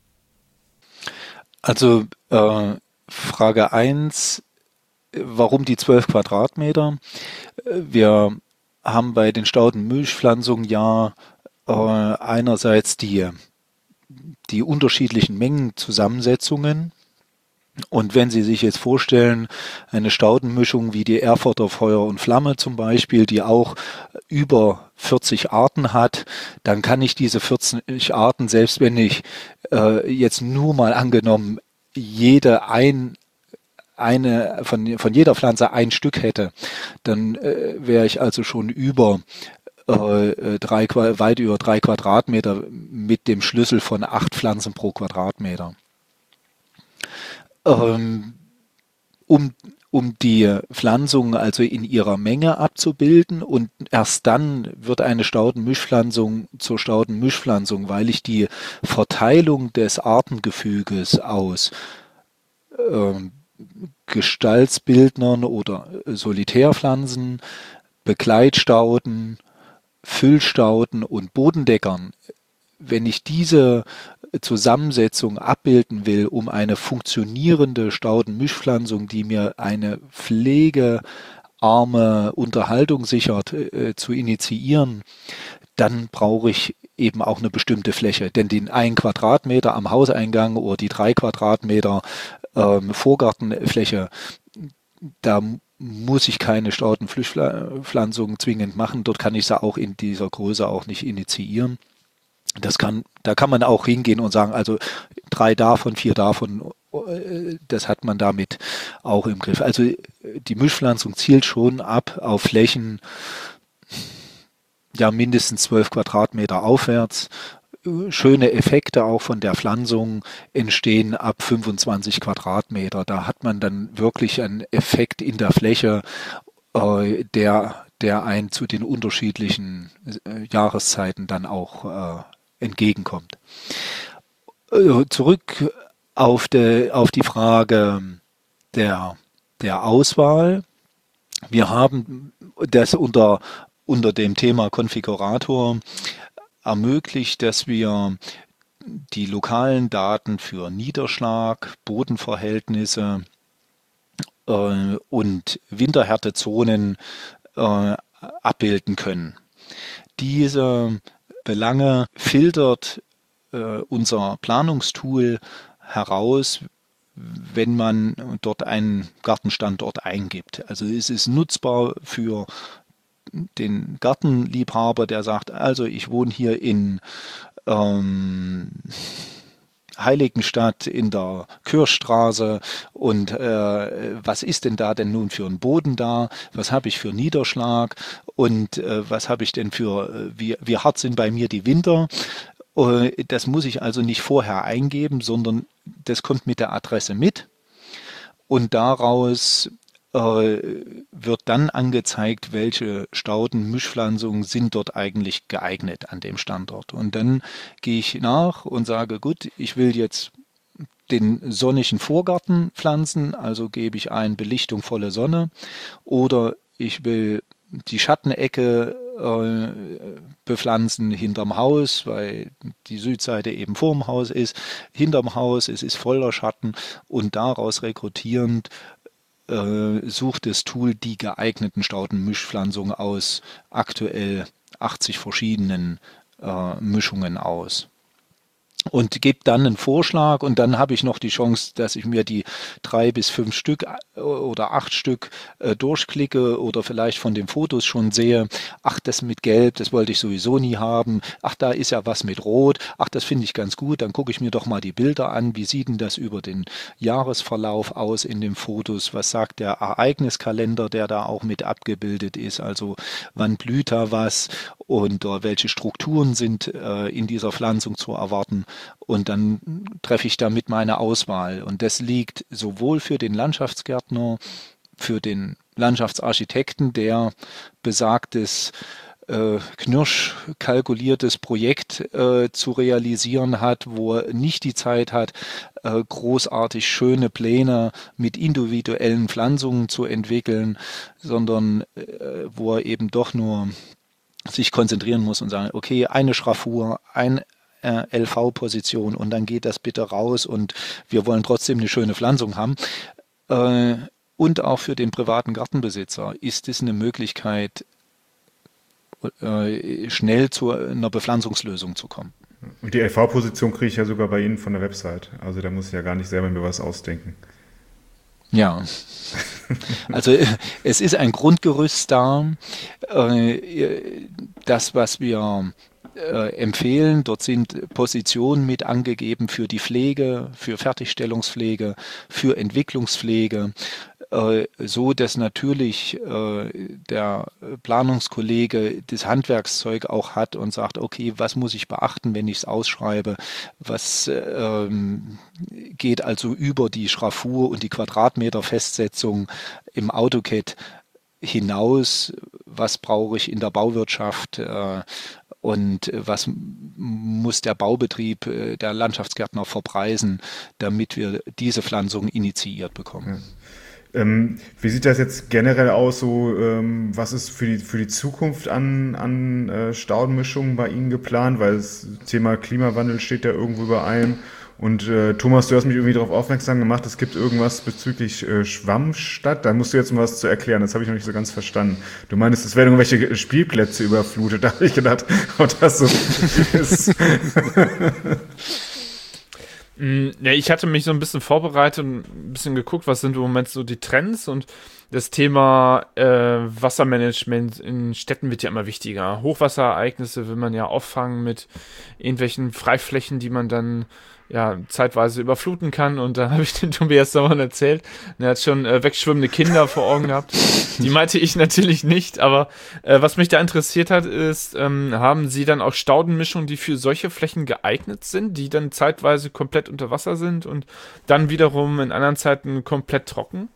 Also äh, Frage eins, warum die zwölf Quadratmeter? Wir haben bei den Staudenmilchpflanzungen ja äh, einerseits die, die unterschiedlichen Mengenzusammensetzungen. Und wenn Sie sich jetzt vorstellen, eine Staudenmischung wie die Erfurter Feuer und Flamme zum Beispiel, die auch über vierzig Arten hat, dann kann ich diese vierzig Arten, selbst wenn ich äh, jetzt nur mal angenommen, jede ein eine von, von jeder Pflanze ein Stück hätte, dann äh, wäre ich also schon über äh, drei, weit über drei Quadratmeter mit dem Schlüssel von acht Pflanzen pro Quadratmeter. Ähm, um, um die Pflanzung also in ihrer Menge abzubilden, und erst dann wird eine Staudenmischpflanzung zur Staudenmischpflanzung, weil ich die Verteilung des Artengefüges aus ähm, Gestaltsbildnern oder Solitärpflanzen, Begleitstauden, Füllstauden und Bodendeckern, wenn ich diese Zusammensetzung abbilden will, um eine funktionierende Staudenmischpflanzung, die mir eine pflegearme Unterhaltung sichert, äh, zu initiieren, dann brauche ich eben auch eine bestimmte Fläche. Denn den einen Quadratmeter am Hauseingang oder die drei Quadratmeter ähm, Vorgartenfläche, da muss ich keine Staudenmischpflanzung zwingend machen. Dort kann ich sie auch in dieser Größe auch nicht initiieren. Das kann, da kann man auch hingehen und sagen, also drei davon, vier davon, das hat man damit auch im Griff. Also die Mischpflanzung zielt schon ab auf Flächen, ja, mindestens zwölf Quadratmeter aufwärts. Schöne Effekte auch von der Pflanzung entstehen ab fünfundzwanzig Quadratmeter. Da hat man dann wirklich einen Effekt in der Fläche, äh, der, der einen zu den unterschiedlichen äh, Jahreszeiten dann auch äh, entgegenkommt. Äh, zurück auf, de, auf die Frage der, der Auswahl. Wir haben das unter, unter dem Thema Konfigurator ermöglicht, dass wir die lokalen Daten für Niederschlag, Bodenverhältnisse äh, und Winterhärtezonen äh, abbilden können. Diese Belange filtert äh, unser Planungstool heraus, wenn man dort einen Gartenstandort eingibt. Also es ist nutzbar für den Gartenliebhaber, der sagt, also ich wohne hier in ähm, Heiligenstadt in der Kirchstraße und äh, was ist denn da denn nun für ein Boden da? Was habe ich für Niederschlag? Und äh, was habe ich denn für, wie, wie hart sind bei mir die Winter? Äh, das muss ich also nicht vorher eingeben, sondern das kommt mit der Adresse mit. Und daraus wird dann angezeigt, welche Staudenmischpflanzungen sind dort eigentlich geeignet an dem Standort. Und dann gehe ich nach und sage, gut, ich will jetzt den sonnigen Vorgarten pflanzen, also gebe ich ein Belichtung volle Sonne, oder ich will die Schattenecke äh, bepflanzen hinterm Haus, weil die Südseite eben vorm Haus ist, hinterm Haus, es ist voller Schatten, und daraus rekrutierend sucht das Tool die geeigneten Staudenmischpflanzungen aus aktuell achtzig verschiedenen äh, Mischungen aus. Und gebe dann einen Vorschlag, und dann habe ich noch die Chance, dass ich mir die drei bis fünf Stück oder acht Stück äh, durchklicke oder vielleicht von den Fotos schon sehe, ach, das mit Gelb, das wollte ich sowieso nie haben, ach, da ist ja was mit Rot, ach, das finde ich ganz gut, dann gucke ich mir doch mal die Bilder an, wie sieht denn das über den Jahresverlauf aus in den Fotos, was sagt der Ereigniskalender, der da auch mit abgebildet ist, also wann blüht da was und uh, welche Strukturen sind äh, in dieser Pflanzung zu erwarten. Und dann treffe ich damit meine Auswahl. Und das liegt sowohl für den Landschaftsgärtner, für den Landschaftsarchitekten, der besagtes äh, knirsch kalkuliertes Projekt äh, zu realisieren hat, wo er nicht die Zeit hat, äh, großartig schöne Pläne mit individuellen Pflanzungen zu entwickeln, sondern äh, wo er eben doch nur sich konzentrieren muss und sagen, okay, eine Schraffur, ein L V-Position und dann geht das bitte raus und wir wollen trotzdem eine schöne Pflanzung haben. Und auch für den privaten Gartenbesitzer ist es eine Möglichkeit, schnell zu einer Bepflanzungslösung zu kommen. Und die L V-Position kriege ich ja sogar bei Ihnen von der Website. Also da muss ich ja gar nicht selber mir was ausdenken. Ja, also es ist ein Grundgerüst da. Das, was wir empfehlen, dort sind Positionen mit angegeben für die Pflege, für Fertigstellungspflege, für Entwicklungspflege, so dass natürlich der Planungskollege das Handwerkszeug auch hat und sagt, okay, was muss ich beachten, wenn ich es ausschreibe? Was ähm, geht also über die Schraffur und die Quadratmeterfestsetzung im AutoCAD hinaus? Was brauche ich in der Bauwirtschaft? Äh, Und was muss der Baubetrieb, der Landschaftsgärtner verpreisen, damit wir diese Pflanzung initiiert bekommen? Ja. Ähm, wie sieht das jetzt generell aus? So, ähm, was ist für die, für die Zukunft an, an äh, Staudenmischungen bei Ihnen geplant? Weil das Thema Klimawandel steht ja irgendwo über allem. Und äh, Thomas, du hast mich irgendwie darauf aufmerksam gemacht, es gibt irgendwas bezüglich äh, Schwammstadt. Da musst du jetzt mal was zu erklären. Das habe ich noch nicht so ganz verstanden. Du meinst, es werden irgendwelche Spielplätze überflutet. Da habe ich gedacht, ob das so ist. Ja, ich hatte mich so ein bisschen vorbereitet und ein bisschen geguckt, was sind im Moment so die Trends, und das Thema äh, Wassermanagement in Städten wird ja immer wichtiger. Hochwasserereignisse will man ja auffangen mit irgendwelchen Freiflächen, die man dann ja zeitweise überfluten kann, und da habe ich den Tobias Sauern erzählt, und er hat schon äh, wegschwimmende Kinder vor Augen gehabt. Die meinte ich natürlich nicht, aber äh, was mich da interessiert hat, ist, ähm, haben Sie dann auch Staudenmischungen, die für solche Flächen geeignet sind, die dann zeitweise komplett unter Wasser sind und dann wiederum in anderen Zeiten komplett trocken?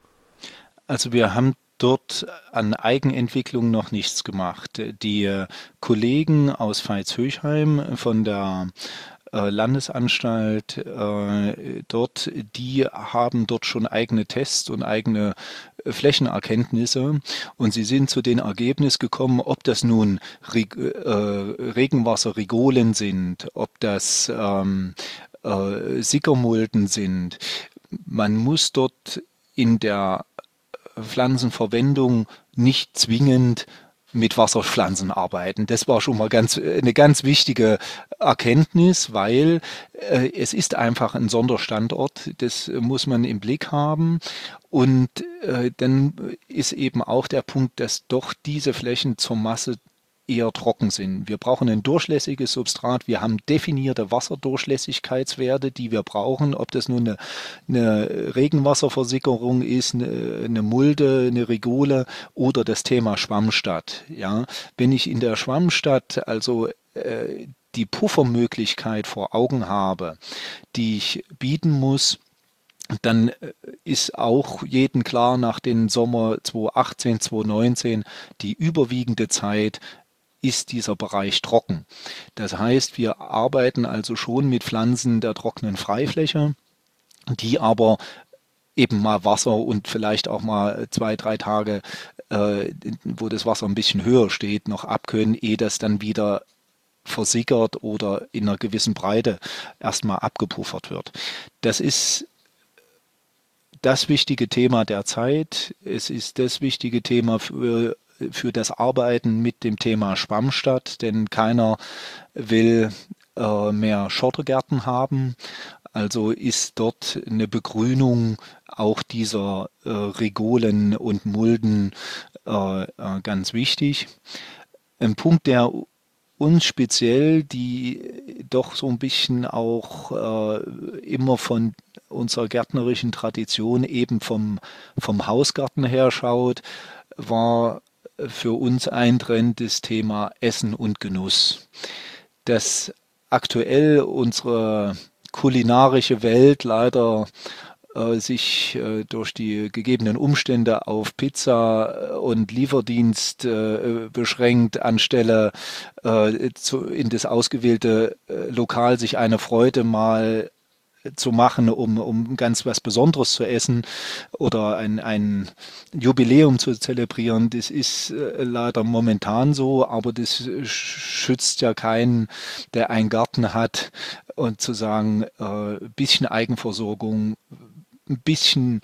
Also wir haben dort an Eigenentwicklung noch nichts gemacht. Die äh, Kollegen aus Veitshöchheim von der äh, Landesanstalt äh, dort, die haben dort schon eigene Tests und eigene äh, Flächenerkenntnisse, und sie sind zu dem Ergebnis gekommen, ob das nun Reg äh, Regenwasserrigolen sind, ob das ähm, äh, Sickermulden sind. Man muss dort in der Pflanzenverwendung nicht zwingend mit Wasserpflanzen arbeiten. Das war schon mal ganz, eine ganz wichtige Erkenntnis, weil äh, es ist einfach ein Sonderstandort, das muss man im Blick haben. Und äh, dann ist eben auch der Punkt, dass doch diese Flächen zur Masse eher trocken sind. Wir brauchen ein durchlässiges Substrat. Wir haben definierte Wasserdurchlässigkeitswerte, die wir brauchen. Ob das nun eine, eine Regenwasserversickerung ist, eine, eine Mulde, eine Rigole oder das Thema Schwammstadt. Ja, wenn ich in der Schwammstadt also äh, die Puffermöglichkeit vor Augen habe, die ich bieten muss, dann ist auch jedem klar, nach den Sommer zweitausendachtzehn, zweitausendneunzehn, die überwiegende Zeit ist dieser Bereich trocken. Das heißt, wir arbeiten also schon mit Pflanzen der trockenen Freifläche, die aber eben mal Wasser und vielleicht auch mal zwei, drei Tage, äh, wo das Wasser ein bisschen höher steht, noch abkönnen, ehe das dann wieder versickert oder in einer gewissen Breite erstmal abgepuffert wird. Das ist das wichtige Thema der Zeit. Es ist das wichtige Thema für für das Arbeiten mit dem Thema Schwammstadt, denn keiner will äh, mehr Schottergärten haben. Also ist dort eine Begrünung auch dieser äh, Rigolen und Mulden äh, äh, ganz wichtig. Ein Punkt, der uns speziell, die doch so ein bisschen auch äh, immer von unserer gärtnerischen Tradition eben vom, vom Hausgarten her schaut, war für uns ein Trend das Thema Essen und Genuss. Dass aktuell unsere kulinarische Welt leider äh, sich äh, durch die gegebenen Umstände auf Pizza und Lieferdienst äh, beschränkt, anstelle äh, zu, in das ausgewählte äh, Lokal sich eine Freude mal zu machen, um, um ganz was Besonderes zu essen oder ein, ein Jubiläum zu zelebrieren. Das ist äh, leider momentan so, aber das schützt ja keinen, der einen Garten hat, und zu sagen, ein äh, bisschen Eigenversorgung, ein bisschen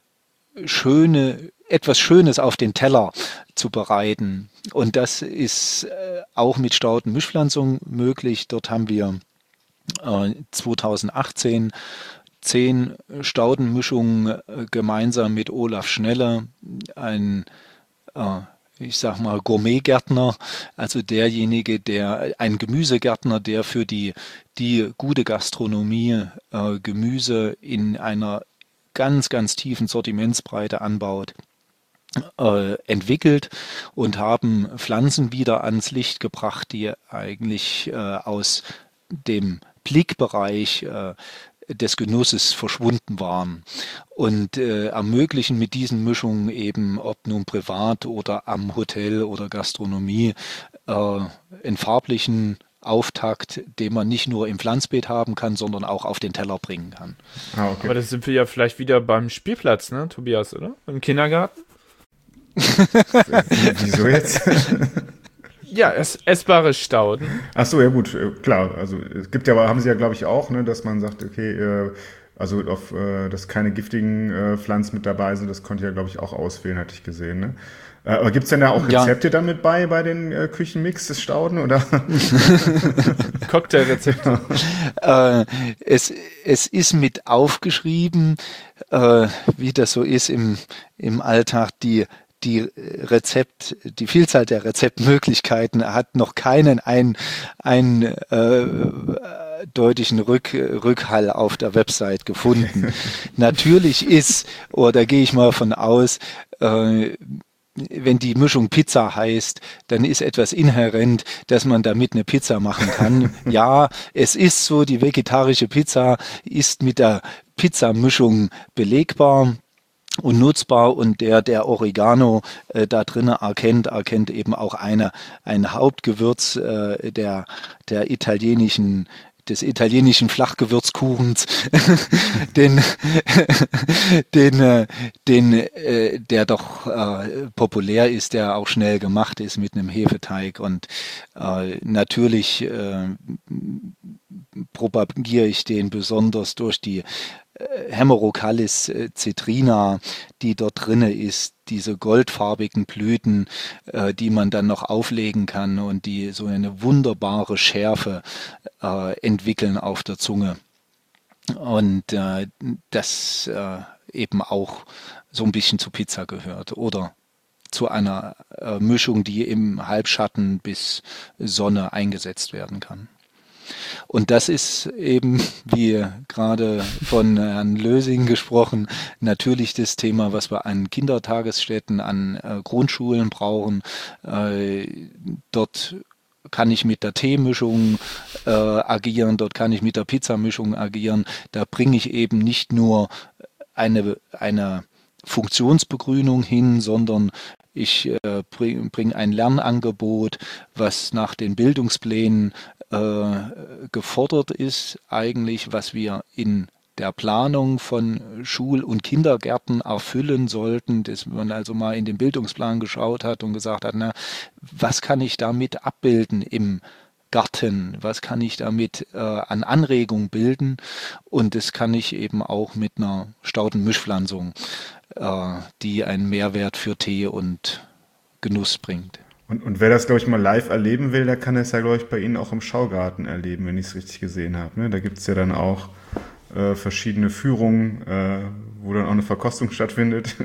schöne, etwas Schönes auf den Teller zu bereiten. Und das ist äh, auch mit Staudenmischpflanzung möglich. Dort haben wir zweitausendachtzehn zehn Staudenmischungen äh, gemeinsam mit Olaf Schneller, ein äh, ich sag mal Gourmetgärtner, also derjenige, der ein Gemüsegärtner, der für die die gute Gastronomie äh, Gemüse in einer ganz, ganz tiefen Sortimentsbreite anbaut, äh, entwickelt und haben Pflanzen wieder ans Licht gebracht, die eigentlich äh, aus dem Blickbereich äh, des Genusses verschwunden waren und äh, ermöglichen mit diesen Mischungen eben, ob nun privat oder am Hotel oder Gastronomie, äh, einen farblichen Auftakt, den man nicht nur im Pflanzbeet haben kann, sondern auch auf den Teller bringen kann. Ah, okay. Aber das sind wir ja vielleicht wieder beim Spielplatz, ne, Tobias, oder? Im Kindergarten? Wieso jetzt? Ja, ess, essbare Stauden. Ach so, ja gut, klar. Also es gibt ja, aber haben sie ja, glaube ich, auch, ne, dass man sagt, okay, äh, also auf, äh, dass keine giftigen äh, Pflanzen mit dabei sind, das konnte ich ja, glaube ich, auch auswählen, hatte ich gesehen. Ne? Äh, aber gibt es denn da auch Rezepte ja. dann mit bei, bei den äh, Küchenmix des Stauden, oder? Cocktailrezepte. äh, es, es ist mit aufgeschrieben, äh, wie das so ist im, im Alltag, die Die Rezept, die Vielzahl der Rezeptmöglichkeiten hat noch keinen ein, ein, äh, deutlichen Rück, Rückhall auf der Website gefunden. Natürlich ist, oder gehe ich mal von aus, äh, wenn die Mischung Pizza heißt, dann ist etwas inhärent, dass man damit eine Pizza machen kann. Ja, es ist so, die vegetarische Pizza ist mit der Pizzamischung belegbar und nutzbar, und der, der Oregano äh, da drinnen erkennt, erkennt eben auch eine, ein Hauptgewürz äh, der, der italienischen des italienischen Flachgewürzkuchens, den, den, äh, den, äh, der doch äh, populär ist, der auch schnell gemacht ist mit einem Hefeteig, und äh, natürlich äh, propagiere ich den besonders durch die Hemerocallis citrina, die dort drinne ist, diese goldfarbigen Blüten, äh, die man dann noch auflegen kann und die so eine wunderbare Schärfe äh, entwickeln auf der Zunge. Und äh, das äh, eben auch so ein bisschen zu Pizza gehört oder zu einer äh, Mischung, die im Halbschatten bis Sonne eingesetzt werden kann. Und das ist eben, wie gerade von Herrn Lösing gesprochen, natürlich das Thema, was wir an Kindertagesstätten, an äh, Grundschulen brauchen. Äh, dort kann ich mit der Teemischung äh, agieren, dort kann ich mit der Pizzamischung agieren. Da bringe ich eben nicht nur eine, eine Funktionsbegrünung hin, sondern ich äh, bringe bring ein Lernangebot, was nach den Bildungsplänen äh, gefordert ist, eigentlich, was wir in der Planung von Schul- und Kindergärten erfüllen sollten, dass man also mal in den Bildungsplan geschaut hat und gesagt hat, na, was kann ich damit abbilden im Garten, was kann ich damit äh, an Anregung bilden, und das kann ich eben auch mit einer Staudenmischpflanzung, äh, die einen Mehrwert für Tee und Genuss bringt. Und, und wer das, glaube ich, mal live erleben will, der kann das ja, glaube ich, bei Ihnen auch im Schaugarten erleben, wenn ich es richtig gesehen habe. Ne? Da gibt es ja dann auch äh, verschiedene Führungen, äh, wo dann auch eine Verkostung stattfindet.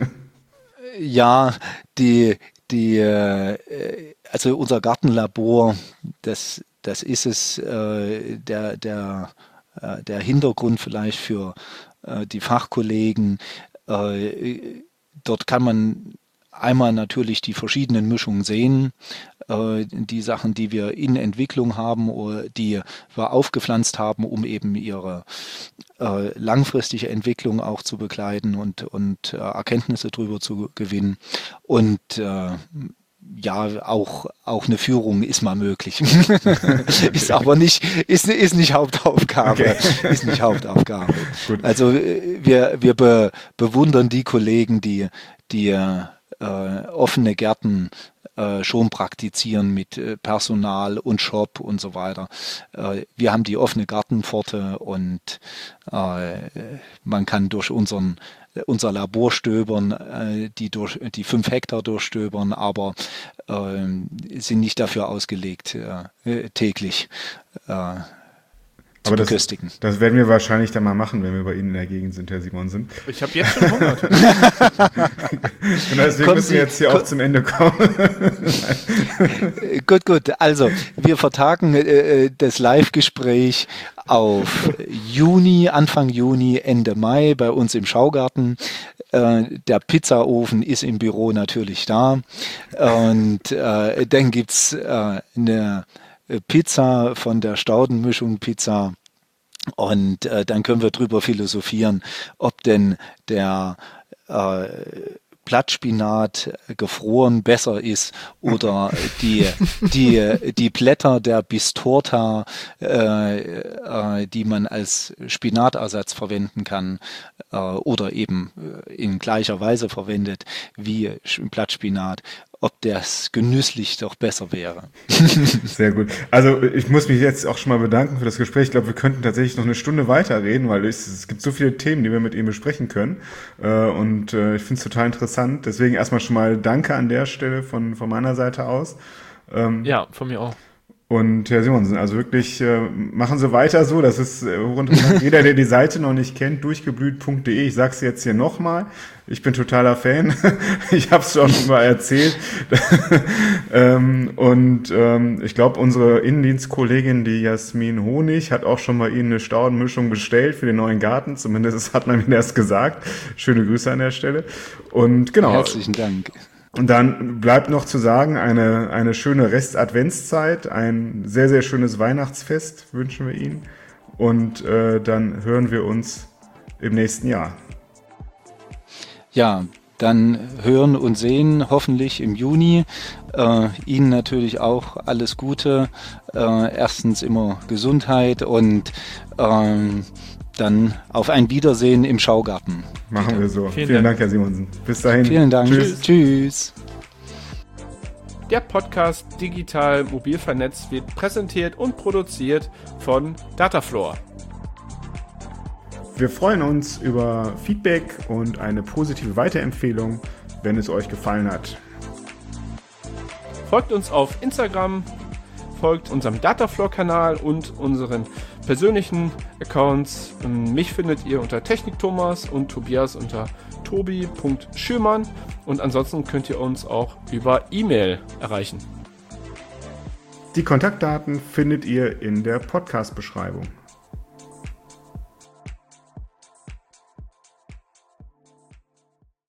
Ja, die, die, äh, also unser Gartenlabor, das, das ist es, äh, der, der, äh, der Hintergrund vielleicht für äh, die Fachkollegen. Äh, dort kann man einmal natürlich die verschiedenen Mischungen sehen, äh, die Sachen, die wir in Entwicklung haben oder die wir aufgepflanzt haben, um eben ihre äh, langfristige Entwicklung auch zu begleiten und, und äh, Erkenntnisse darüber zu gewinnen. Und äh, ja, auch, auch eine Führung ist mal möglich. Ist aber nicht, ist, ist nicht Hauptaufgabe. Okay. Ist nicht Hauptaufgabe. Gut. Also wir, wir be, bewundern die Kollegen, die, die äh, offene Gärten äh, schon praktizieren mit äh, Personal und Shop und so weiter. Äh, wir haben die offene Gartenpforte, und äh, man kann durch unseren unser Labor stöbern, äh, die durch die fünf Hektar durchstöbern, aber äh, sind nicht dafür ausgelegt, äh, täglich äh, zu Aber beköstigen. Das, das werden wir wahrscheinlich dann mal machen, wenn wir bei Ihnen in der Gegend sind, Herr Simonsen. Ich habe jetzt schon Hunger. Und deswegen Kommen müssen Sie, wir jetzt hier ko- auch zum Ende kommen. Gut, gut. Also, wir vertagen äh, das Live-Gespräch auf Juni, Anfang Juni, Ende Mai bei uns im Schaugarten. Äh, der Pizzaofen ist im Büro natürlich da. Und äh, dann gibt's äh, eine Pizza von der Staudenmischung Pizza. Und äh, dann können wir drüber philosophieren, ob denn der äh, Blattspinat gefroren besser ist oder die, die, die Blätter der Bistorta, äh, äh, die man als Spinatersatz verwenden kann äh, oder eben in gleicher Weise verwendet wie Blattspinat, ob das genüsslich doch besser wäre. Sehr gut. Also ich muss mich jetzt auch schon mal bedanken für das Gespräch. Ich glaube, wir könnten tatsächlich noch eine Stunde weiterreden, weil es, es gibt so viele Themen, die wir mit ihm besprechen können. Äh, und äh, ich finde es total interessant. Deswegen erstmal schon mal Danke an der Stelle von, von meiner Seite aus. Ähm, Ja, von mir auch. Und Herr Simonsen, also wirklich, äh, machen Sie weiter so. Das ist äh, hochinteressant. Jeder, der die Seite noch nicht kennt, durchgeblüht punkt de. Ich sag's jetzt hier nochmal. Ich bin totaler Fan. Ich habe es schon mal erzählt. ähm, und ähm, ich glaube, unsere Innendienstkollegin, die Jasmin Honig, hat auch schon mal Ihnen eine Staudenmischung bestellt für den neuen Garten. Zumindest hat man mir das gesagt. Schöne Grüße an der Stelle. Und genau. Herzlichen Dank. Und dann bleibt noch zu sagen, eine, eine schöne Rest-Adventszeit, ein sehr, sehr schönes Weihnachtsfest wünschen wir Ihnen. Und äh, dann hören wir uns im nächsten Jahr. Ja, dann hören und sehen hoffentlich im Juni. Äh, Ihnen natürlich auch alles Gute. Äh, erstens immer Gesundheit und ähm, dann auf ein Wiedersehen im Schaugarten. Machen Wieder. wir so. Vielen Vielen, Dank. Dank, Herr Simonsen. Bis dahin. Vielen Dank. Tschüss. Tschüss. Der Podcast Digital Mobil Vernetzt wird präsentiert und produziert von Datafloor. Wir freuen uns über Feedback und eine positive Weiterempfehlung, wenn es euch gefallen hat. Folgt uns auf Instagram, folgt unserem Datafloor-Kanal und unseren persönlichen Accounts. Mich findet ihr unter Technik Thomas und Tobias unter tobi punkt schürmann. Und ansonsten könnt ihr uns auch über E-Mail erreichen. Die Kontaktdaten findet ihr in der Podcast-Beschreibung.